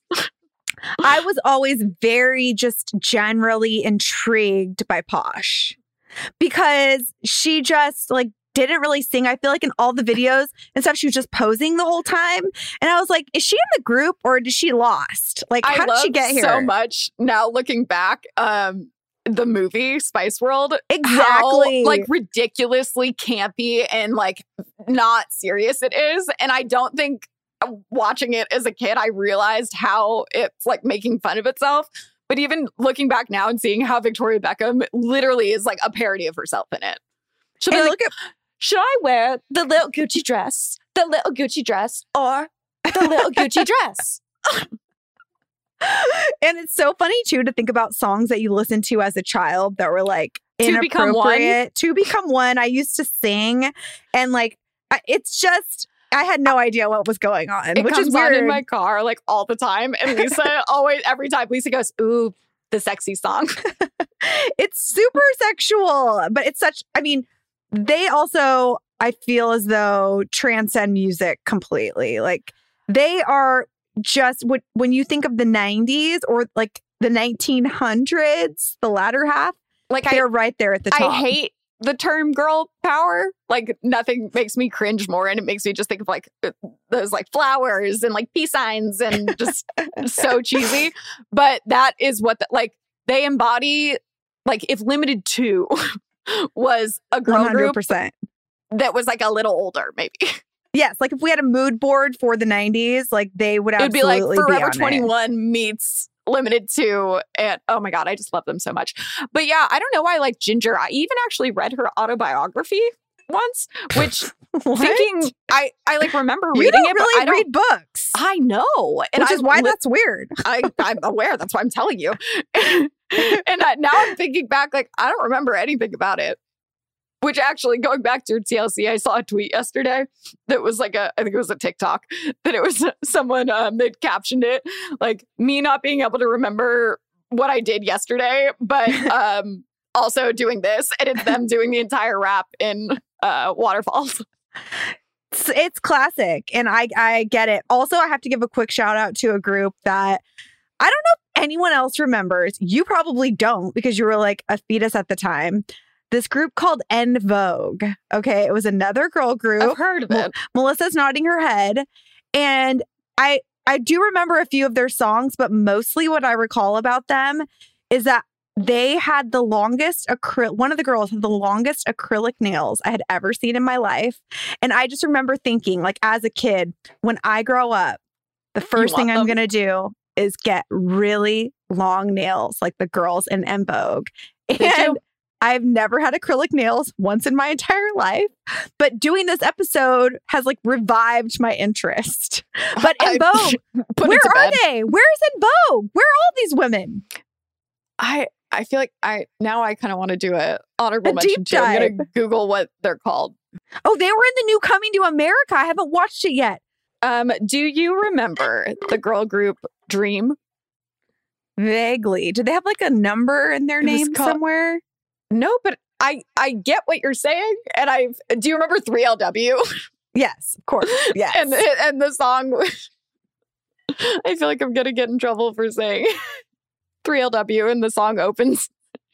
I was always very just generally intrigued by Posh because she just like didn't really sing. I feel like in all the videos and stuff, she was just posing the whole time. And I was like, is she in the group or did she lost? Like,
I
how did
love
she get here?
so much now looking back. Um, the movie Spice World,
Exactly.
how, like ridiculously campy and like not serious it is, and I don't think watching it as a kid I realized how it's like making fun of itself. But even looking back now and seeing how Victoria Beckham literally is like a parody of herself in it. She'll be
And
like,
look at
should I wear the little Gucci dress, the little Gucci dress, or the little Gucci dress?
And it's so funny too to think about songs that you listened to as a child that were like
To Become One?
inappropriate. To Become One. I used to sing, and like I- it's just I had no idea what was going on,
It
which
comes
is weird.
on in my car like all the time, and Lisa always every time Lisa goes, "Ooh, the sexy song."
It's super sexual, but it's such. I mean, they also I feel as though transcend music completely. Like they are just when when you think of the nineties or like the nineteen hundreds, the latter half,
Like I,
they're right there at the top.
I hate the term "girl power." Like nothing makes me cringe more, and it makes me just think of like those like flowers and like peace signs and just so cheesy. But that is what the, like they embody. Like if Limited Two was a girl
one hundred
group
percent.
that was like a little older, maybe
Yes, like if we had a mood board for the nineties, like they would
it would be like
absolutely
Forever
on it.
twenty-one meets Limited Two, and oh my god, I just love them so much. But yeah, I don't know why I like Ginger. I even actually read her autobiography once, which
What?
thinking I I like remember
You
reading
don't
it, but
really
I don't.
read books,
I know, and
which
I
is why
li-
that's weird.
I I'm aware. That's why I'm telling you. And I, now I'm thinking back, like I don't remember anything about it. Which actually, going back to T L C, I saw a tweet yesterday that was like a, I think it was a TikTok, that it was someone, um, that captioned it, like me not being able to remember what I did yesterday, but um, also doing this. And it's them doing the entire rap in uh, Waterfalls.
It's, it's classic, and I I get it. Also, I have to give a quick shout out to a group that I don't know if anyone else remembers. You probably don't because you were like a fetus at the time. This group called En Vogue. Okay, it was another girl group.
I've heard of it.
Melissa's nodding her head, and I I do remember a few of their songs, but mostly what I recall about them is that they had the longest acrylic. One of the girls had the longest acrylic nails I had ever seen in my life, and I just remember thinking, like as a kid, when I grow up, the first
want
thing I'm
them?
gonna do is get really long nails like the girls in En Vogue.
Did
And
you?
I've never had acrylic nails once in my entire life, but doing this episode has like revived my interest. But in Vogue, where are they? Where's In Vogue? Where are all these women?
I I feel like I now I kind of want to do a honorable
A
mention
deep
too. I'm
dive.
gonna Google what they're called.
Oh, they were in the new Coming to America. I haven't watched it yet.
Um, do you remember the girl group Dream?
Vaguely. Did they have like a number in their
It was
name
called-
somewhere?
No, but I I get what you're saying, and I do you remember three L W?
Yes, of course. Yes.
and and the song. I feel like I'm gonna get in trouble for saying three L W, and the song opens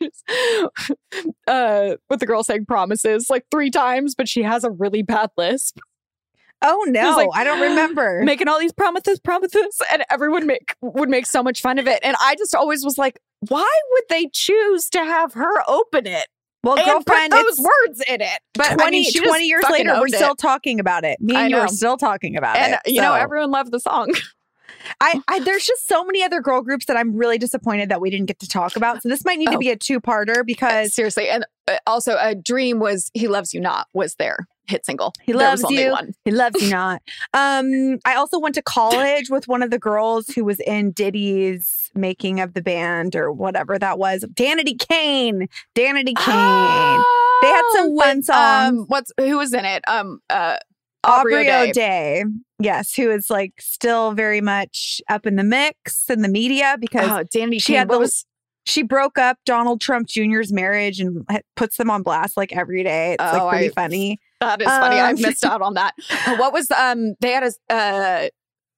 uh, with the girl saying promises like three times, but she has a really bad lisp.
oh no,
like,
I don't remember.
Making all these promises, promises, and everyone make would make so much fun of it. And I just always was like, why would they choose to have her open it
well,
and
girlfriend,
put those
it's
words in it? But
twenty,
I mean, she just
twenty years
fucking
later, we're
owned
still
it.
talking about it. Me
I
and you are
know.
still talking about
And
it.
you know,
So,
everyone loved the song.
I, I there's just so many other girl groups that I'm really disappointed that we didn't get to talk about. So this might need to
Oh.
be a two-parter because
Seriously, and uh, also a dream was "He Loves You Not" was their hit single.
He
There
loves
was only
you.
one.
He loves you not. Um, I also went to college with one of the girls who was in Diddy's making of the band or whatever that was. Danity Kane. Danity Kane. They had some
Oh,
fun
with,
songs.
Um, what's who was in it? Um, uh, Aubrey
Aubrey
O'Day.
O'Day. Yes, who is like still very much up in the mix in the media because
Oh, Danity
she
Kane.
had
What
the-
was
she broke up Donald Trump Junior's marriage and ha- puts them on blast like every day. It's
Oh,
like pretty
I-
funny.
that is funny. I
Um,
missed out on that. Uh, What was um? They had a uh,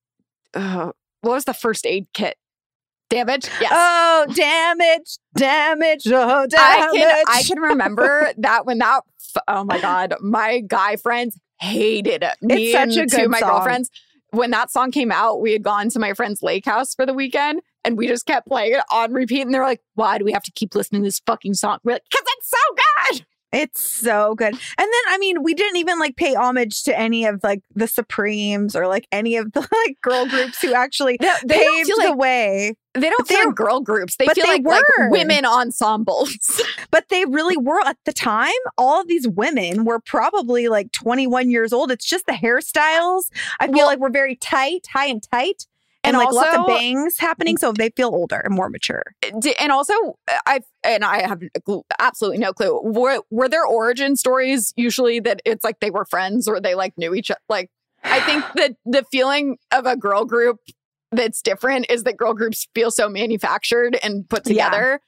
uh, what was the first aid kit? Damage. Yes.
Oh, damage, damage, oh, damage.
I can I can remember that when that f- oh my god, my guy friends hated it. Me
It's such
and
a
two
good
of my
song.
girlfriends. When that song came out, we had gone to my friend's lake house for the weekend and we just kept playing it on repeat. And they're like, why do we have to keep listening to this fucking song? We're like, because it's so good.
It's so good. And then, I mean, we didn't even like pay homage to any of like the Supremes or like any of the like girl groups who actually
No, they don't
paved
feel
the
like
way.
they don't
But
feel
they're-
like girl groups. They
but
feel
they
like, like
were.
women ensembles.
But they really were at the time. All of these women were probably like twenty-one years old. It's just the hairstyles. I feel
Well-
like we're very tight, high and tight. And,
And
like lots of
also-
bangs happening. So they feel older and more mature.
D- and also I and I have gl- absolutely no clue. Were were their origin stories usually that it's like they were friends or they like knew each other? Like I think that the feeling of a girl group that's different is that girl groups feel so manufactured and put
Yeah.
together.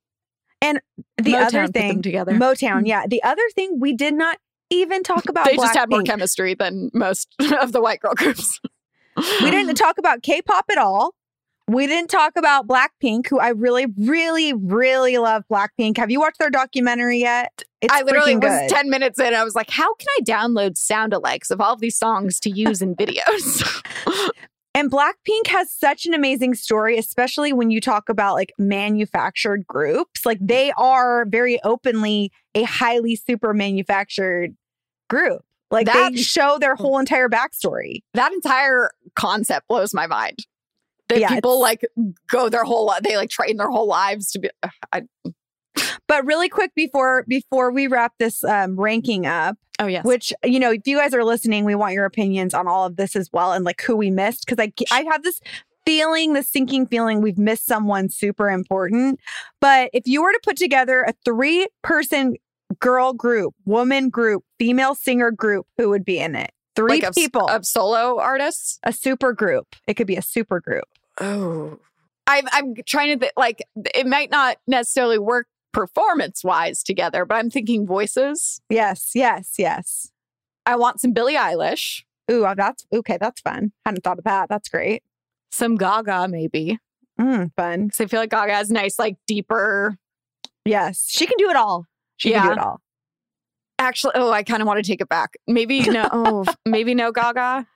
The
Motown
other
put them
thing,
together.
Motown, yeah. The other thing we did not even talk about.
They just had more
Blackpink.
chemistry than most of the white girl groups.
We didn't talk about K-pop at all. We didn't talk about Blackpink, who I really, really, really love Blackpink. Have you watched their documentary yet? It's
I literally
freaking
was
good.
ten minutes in. I was like, how can I download sound alikes of all of these songs to use in videos?
And Blackpink has such an amazing story, especially when you talk about like manufactured groups. Like they are very openly a highly super manufactured group. Like
That-
they show their whole entire backstory.
That entire concept blows my mind. That
Yeah,
people
it's-
like go their whole li- they like train their whole lives to be. I,
But really quick before before we wrap this um, ranking up,
oh yes,
which, you know, if you guys are listening, we want your opinions on all of this as well and like who we missed. Because I, I have this feeling, this sinking feeling we've missed someone super important. But if you were to put together a three person girl group, woman group, female singer group, who would be in it? Three
like of,
people.
of solo artists.
a super group. It could be a super group.
Oh, I'm I'm trying to th- like it might not necessarily work performance wise together, but I'm thinking voices.
Yes, yes, yes.
I want some Billie Eilish,
Ooh, that's okay. That's fun. Hadn't thought of that. That's great.
some Gaga maybe,
Mm, fun.
because I feel like Gaga has nice like deeper.
Yes, she can do it all. She can
Yeah.
do it all.
Actually, oh, I kind of want to take it back. Maybe no, oh, maybe no Gaga.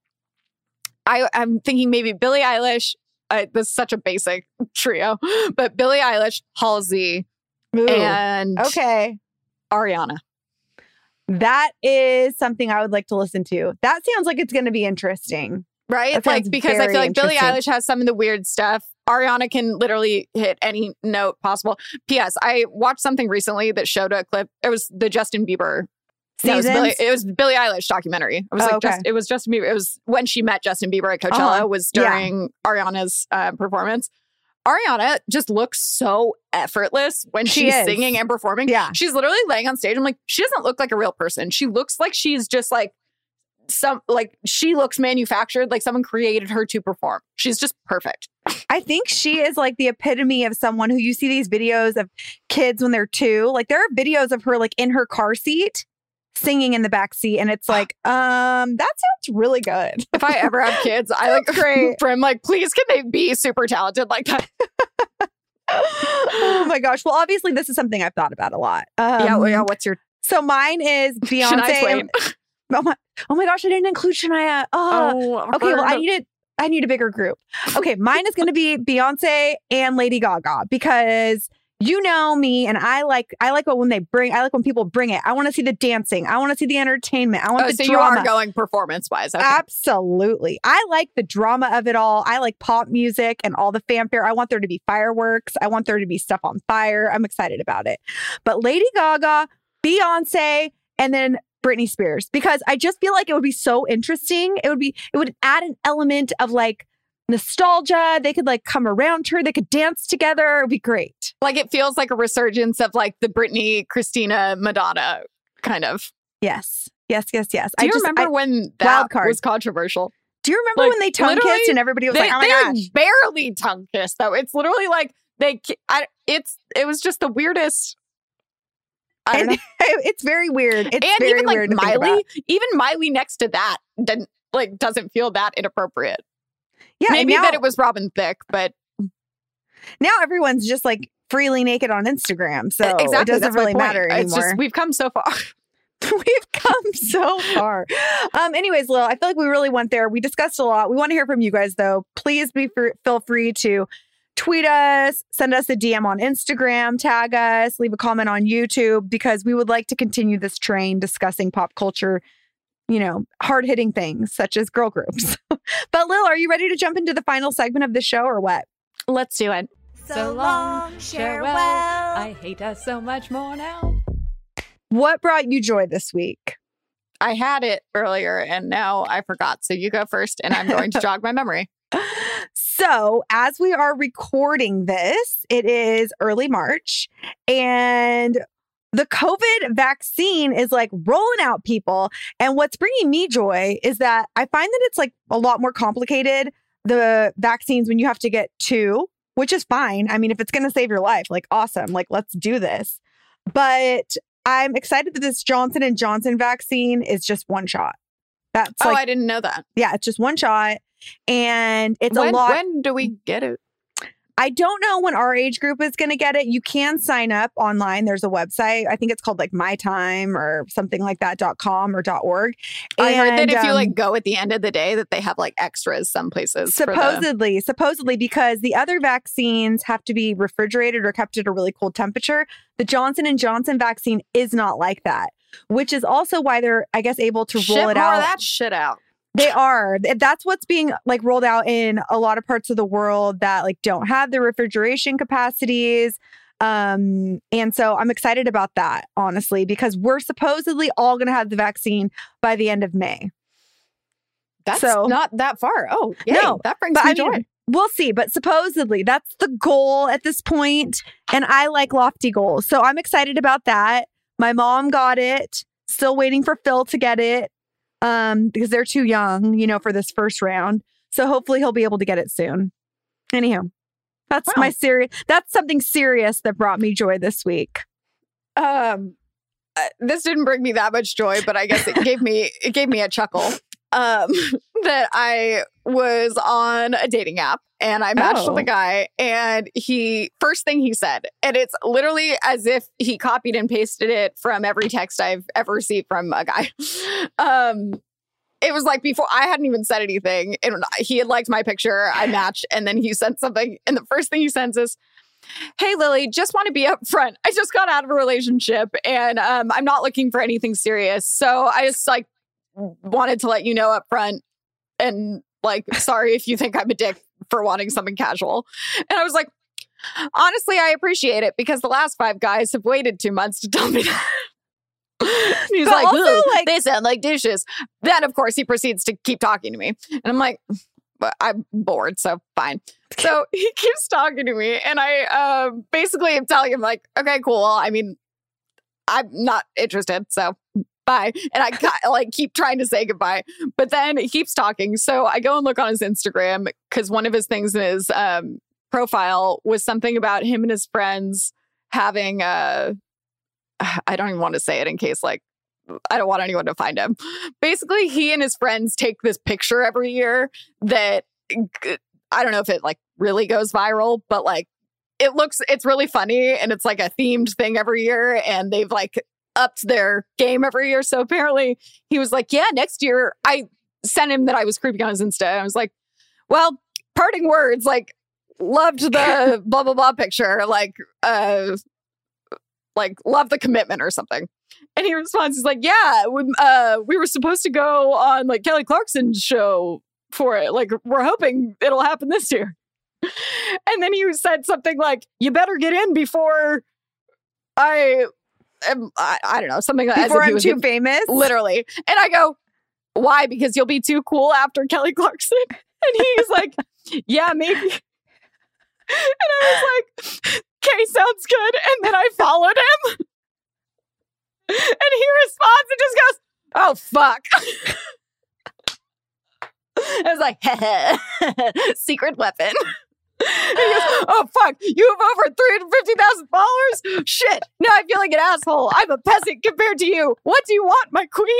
I, I'm thinking maybe Billie Eilish. Uh, this is such a basic trio, but Billie Eilish, Halsey,
Ooh.
and
Okay.
Ariana.
That is something I would like to listen to. That sounds like it's going to be interesting.
Right?
That
Like,
sounds
because I
very
feel like Billie
interesting.
Eilish has some of the weird stuff. Ariana can literally hit any note possible. P S. I watched something recently that showed a clip. It was the Justin Bieber. No, it, was Billie, it was Billie Eilish documentary. It was
oh,
like
okay.
just, it was Justin Bieber. It was when she met Justin Bieber at Coachella.
Uh-huh.
Was during yeah. Ariana's uh, performance. Ariana just looks so effortless when
she
she's
is.
singing and performing.
Yeah,
she's literally laying on stage. I'm like, she doesn't look like a real person. She looks like she's just like. Some like she looks manufactured, like someone created her to perform. She's just perfect.
I think she is like the epitome of someone who you see these videos of kids when they're two. Like there are videos of her like in her car seat singing in the back seat, and it's like, um, that sounds really good.
If I ever have kids, I like great. I'm like, please, can they be super talented like that?
Oh my gosh! Well, obviously, this is something I've thought about a lot. Um,
yeah, well, yeah. What's your?
So mine is Beyonce. Oh my, oh my gosh, I didn't include Shania. Oh,
oh
okay. Well, I need it. I need a bigger group. Okay, mine is going to be Beyonce and Lady Gaga because you know me, and I like I like it when they bring. I like when people bring it. I want to see the dancing. I want to see the entertainment. I want
oh,
the
so
drama.
You are going performance wise. Okay.
Absolutely. I like the drama of it all. I like pop music and all the fanfare. I want there to be fireworks. I want there to be stuff on fire. I'm excited about it. But Lady Gaga, Beyonce, and then Britney Spears, because I just feel like it would be so interesting. It would be, it would add an element of like nostalgia. They could like come around her. They could dance together. It would be great.
Like it feels like a resurgence of like the Britney, Christina, Madonna kind of.
Yes. Yes, yes, yes.
Do you
I just,
remember
I,
when that was controversial?
Do you remember
like,
when they tongue kissed and everybody was
they,
like, oh my
they
gosh.
They barely tongue kissed though. It's literally like they, I, it's, it was just the weirdest. I don't
and
know.
It's very weird. It's
and
very
even like
weird
Miley, even Miley next to that didn't like doesn't feel that inappropriate.
Yeah,
maybe
now,
that it was Robin Thicke, but
now everyone's just like freely naked on Instagram, so
exactly,
it doesn't really matter anymore.
It's just we've come so far.
We've come so far. Um, anyways, Lil, I feel like we really went there. We discussed a lot. We want to hear from you guys, though. Please be fr- feel free to tweet us, send us a D M on Instagram, tag us, leave a comment on YouTube, because we would like to continue this train discussing pop culture, you know, hard-hitting things such as girl groups. But Lil, are you ready to jump into the final segment of the show or what?
Let's do it.
So long, farewell. I hate us so much more now.
What brought you joy this week?
I had it earlier and now I forgot. So you go first and I'm going to jog my memory.
So as we are recording this, it is early March and the COVID vaccine is like rolling out, people. And what's bringing me joy is that I find that it's like a lot more complicated, the vaccines, when you have to get two, which is fine. I mean, if it's going to save your life, like awesome, like let's do this. But I'm excited that this Johnson and Johnson vaccine is just one shot. That's
oh,
like,
I didn't know that.
Yeah, it's just one shot. And it's
when,
a lot.
When do we get it?
I don't know when our age group is going to get it. You can sign up online. There's a website. I think it's called like My Time or something like that, .com or .org.
I
and,
heard that if
um,
you like go at the end of the day that they have like extras some places.
Supposedly,
the-
supposedly because the other vaccines have to be refrigerated or kept at a really cold temperature. The Johnson and Johnson vaccine is not like that, which is also why they're, I guess, able to
Ship
roll it
more
out.
Of that shit out.
They are. That's what's being like rolled out in a lot of parts of the world that like don't have the refrigeration capacities. Um, and so I'm excited about that, honestly, because we're supposedly all going to have the vaccine by the end of May.
That's
so,
not that far. Oh, yay.
No,
that brings
but
me
I
joy.
mean, we'll see. But supposedly that's the goal at this point. And I like lofty goals. So I'm excited about that. My mom got it. Still waiting for Phil to get it. Um, because they're too young, you know, for this first round. So hopefully he'll be able to get it soon. Anyhow, that's
wow.
my serious. That's something serious that brought me joy this week.
Um, uh, this didn't bring me that much joy, but I guess it gave me it gave me a chuckle. Um, that I was on a dating app and I matched
Oh.
with a guy, and he first thing he said, and it's literally as if he copied and pasted it from every text I've ever received from a guy. Um, it was like before I hadn't even said anything, and he had liked my picture. I matched, and then he sent something, and the first thing he sends is, "Hey, Lily, just want to be upfront. I just got out of a relationship, and um, I'm not looking for anything serious. So I just like wanted to let you know up front, and like, sorry if you think I'm a dick for wanting something casual. And I was like, honestly, I appreciate it because the last five guys have waited two months to tell me that. And he's
But
like,
also,
"Ugh,
like-
they sound like dishes." Then, of course, he proceeds to keep talking to me. And I'm like, but I'm bored, so fine. So he keeps talking to me, and I uh, basically am telling him, like, okay, cool. I mean, I'm not interested, so bye. And I ca- like keep trying to say goodbye, but then he keeps talking. So I go and look on his Instagram because one of his things in his um, profile was something about him and his friends having a. I don't even want to say it in case, like, I don't want anyone to find him. Basically, he and his friends take this picture every year that I don't know if it like really goes viral, but like it looks, it's really funny and it's like a themed thing every year. And they've like upped their game every year. So apparently he was like, yeah, next year I sent him that I was creeping on his Insta. I was like, well, parting words, like loved the blah, blah, blah picture. Like, uh, like love the commitment or something. And he responds, he's like, yeah, we, uh, we were supposed to go on like Kelly Clarkson's show for it. Like, we're hoping it'll happen this year. And then he said something like, you better get in before I am, I, I don't know, something like
Before
as if he
I'm
was
too
gonna-
famous?
Literally. And I go, why? Because you'll be too cool after Kelly Clarkson? And he's like, yeah, maybe. And I was like, okay, sounds good. And then I followed him. And he responds and just goes, oh, fuck. I was like, secret weapon. And he goes, oh, fuck, you have over three hundred fifty thousand followers? Shit, now I feel like an asshole. I'm a peasant compared to you. What do you want, my queen?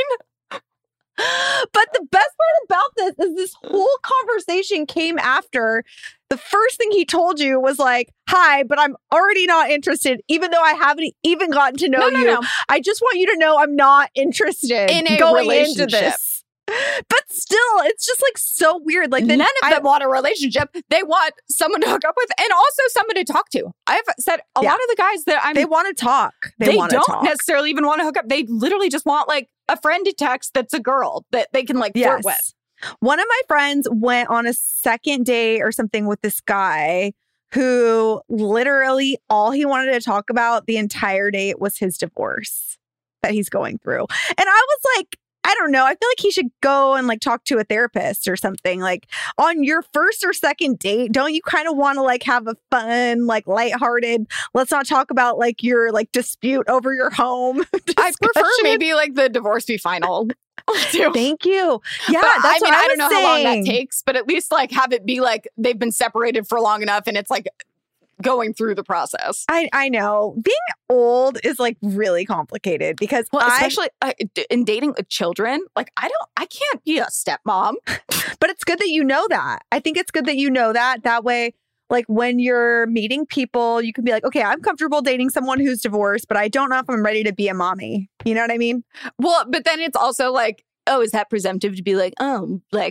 But the best part about this is this whole conversation came after the first thing he told you was like, hi, but I'm already not interested, even though I haven't even gotten to know
No, no,
you.
no.
I just want you to know I'm not interested
In a
going into
relationship.
this. But still, it's just like so weird. Like then
None of
I-
them want a relationship. They want someone to hook up with and also someone to talk to. I've said a
Yeah.
lot of the guys that I'm
they want to talk. They,
they,
want to
don't
talk.
necessarily even want to hook up. They literally just want like a friend to text that's a girl that they can like flirt with.
One of my friends went on a second date or something with this guy who literally all he wanted to talk about the entire date was his divorce that he's going through. And I was like, I don't know. I feel like he should go and like talk to a therapist or something. Like on your first or second date, don't you kind of want to like have a fun, like lighthearted, let's not talk about like your like dispute over your home.
I prefer
discussion?
maybe like the divorce be final. too.
Thank you. Yeah,
But,
that's
I mean,
what I,
I don't know
was
how long that
saying.
takes, but at least like have it be like they've been separated for long enough and it's like going through the process.
I, I know being old is like really complicated because
Well,
I,
especially uh, d- in dating with children, like I don't, I can't be a stepmom.
but it's good that you know that. I think it's good that you know that. That way, like when you're meeting people, you can be like, okay, I'm comfortable dating someone who's divorced, but I don't know if I'm ready to be a mommy. You know what I mean?
Well, but then it's also like, oh, is that presumptive to be like, oh, like,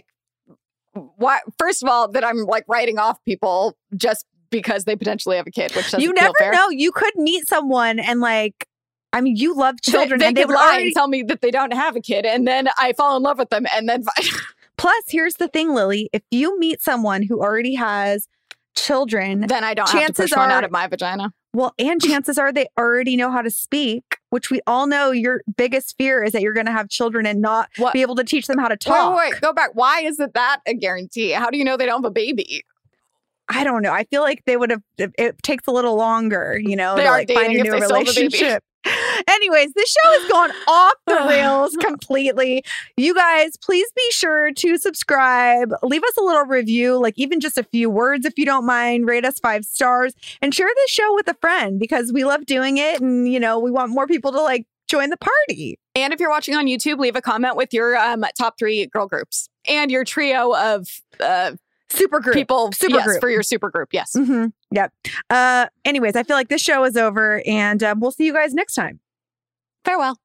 why? First of all, that I'm like writing off people just because they potentially have a kid, which doesn't
You
feel
never
fair.
know. You could meet someone and like, I mean, you love children,
They, they
and they
could
would
lie
already.
and tell me that they don't have a kid, and then I fall in love with them, and then
Plus, here's the thing, Lily. If you meet someone who already has children,
then I don't have to
Chances
push one
are-
out of my vagina.
well, and chances are they already know how to speak, which we all know your biggest fear is that you're going to have children and not
What?
be able to teach them how to
Wait,
talk.
wait, wait, go back. Why is it that a guarantee? How do you know they don't have a baby?
I don't know. I feel like they would have, it, it takes a little longer, you know,
They
to
are
like find
dating
a
if
new
they still have a baby.
relationship. Anyways, this show has gone off the rails completely. You guys, please be sure to subscribe. Leave us a little review, like even just a few words if you don't mind. Rate us five stars and share this show with a friend because we love doing it. And, you know, we want more people to like join the party.
And if you're watching on YouTube, leave a comment with your um, top three girl groups and your trio of uh,
Super group.
people
Super
yes,
group.
for your super group. Yes.
Mm-hmm. Yep. Uh, anyways, I feel like this show is over and um, we'll see you guys next time.
Farewell.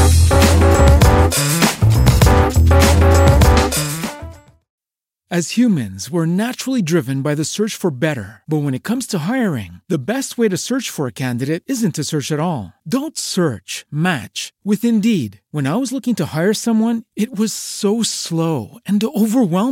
As humans, we're naturally driven by the search for better. But when it comes to hiring, the best way to search for a candidate isn't to search at all. Don't search, match with Indeed. When I was looking to hire someone, it was so slow and overwhelming.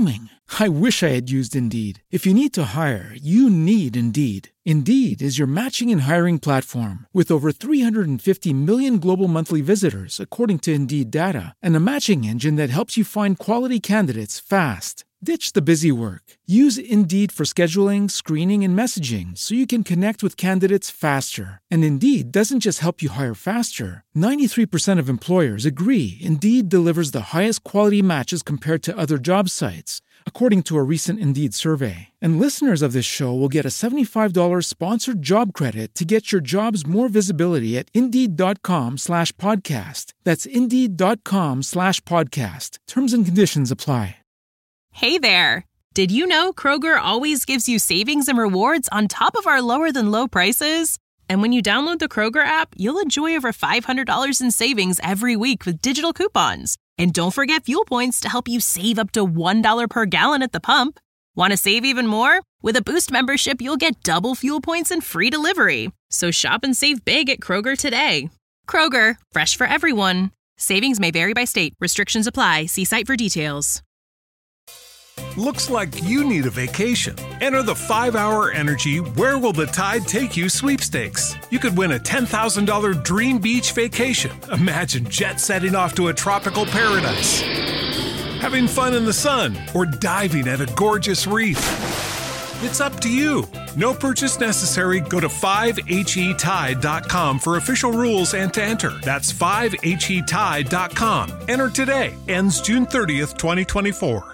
I wish I had used Indeed. If you need to hire, you need Indeed. Indeed is your matching and hiring platform with over three hundred fifty million global monthly visitors, according to Indeed data, and a matching engine that helps you find quality candidates fast. Ditch the busy work. Use Indeed for scheduling, screening, and messaging so you can connect with candidates faster. And Indeed doesn't just help you hire faster. ninety-three percent of employers agree Indeed delivers the highest quality matches compared to other job sites, according to a recent Indeed survey. And listeners of this show will get a seventy-five dollars sponsored job credit to get your jobs more visibility at Indeed.com slash podcast. That's Indeed.com slash podcast. Terms and conditions apply.
Hey there! Did you know Kroger always gives you savings and rewards on top of our lower-than-low prices? And when you download the Kroger app, you'll enjoy over five hundred dollars in savings every week with digital coupons. And don't forget fuel points to help you save up to one dollar per gallon at the pump. Want to save even more? With a Boost membership, you'll get double fuel points and free delivery. So shop and save big at Kroger today. Kroger, fresh for everyone. Savings may vary by state. Restrictions apply. See site for details.
Looks like you need a vacation. Enter the five hour Energy Where Will the Tide Take You sweepstakes. You could win a ten thousand dollars dream beach vacation. Imagine jet setting off to a tropical paradise, having fun in the sun, or diving at a gorgeous reef. It's up to you. No purchase necessary. Go to five H E tide dot com for official rules and to enter. That's five H E tide dot com. Enter today. Ends June thirtieth, twenty twenty-four.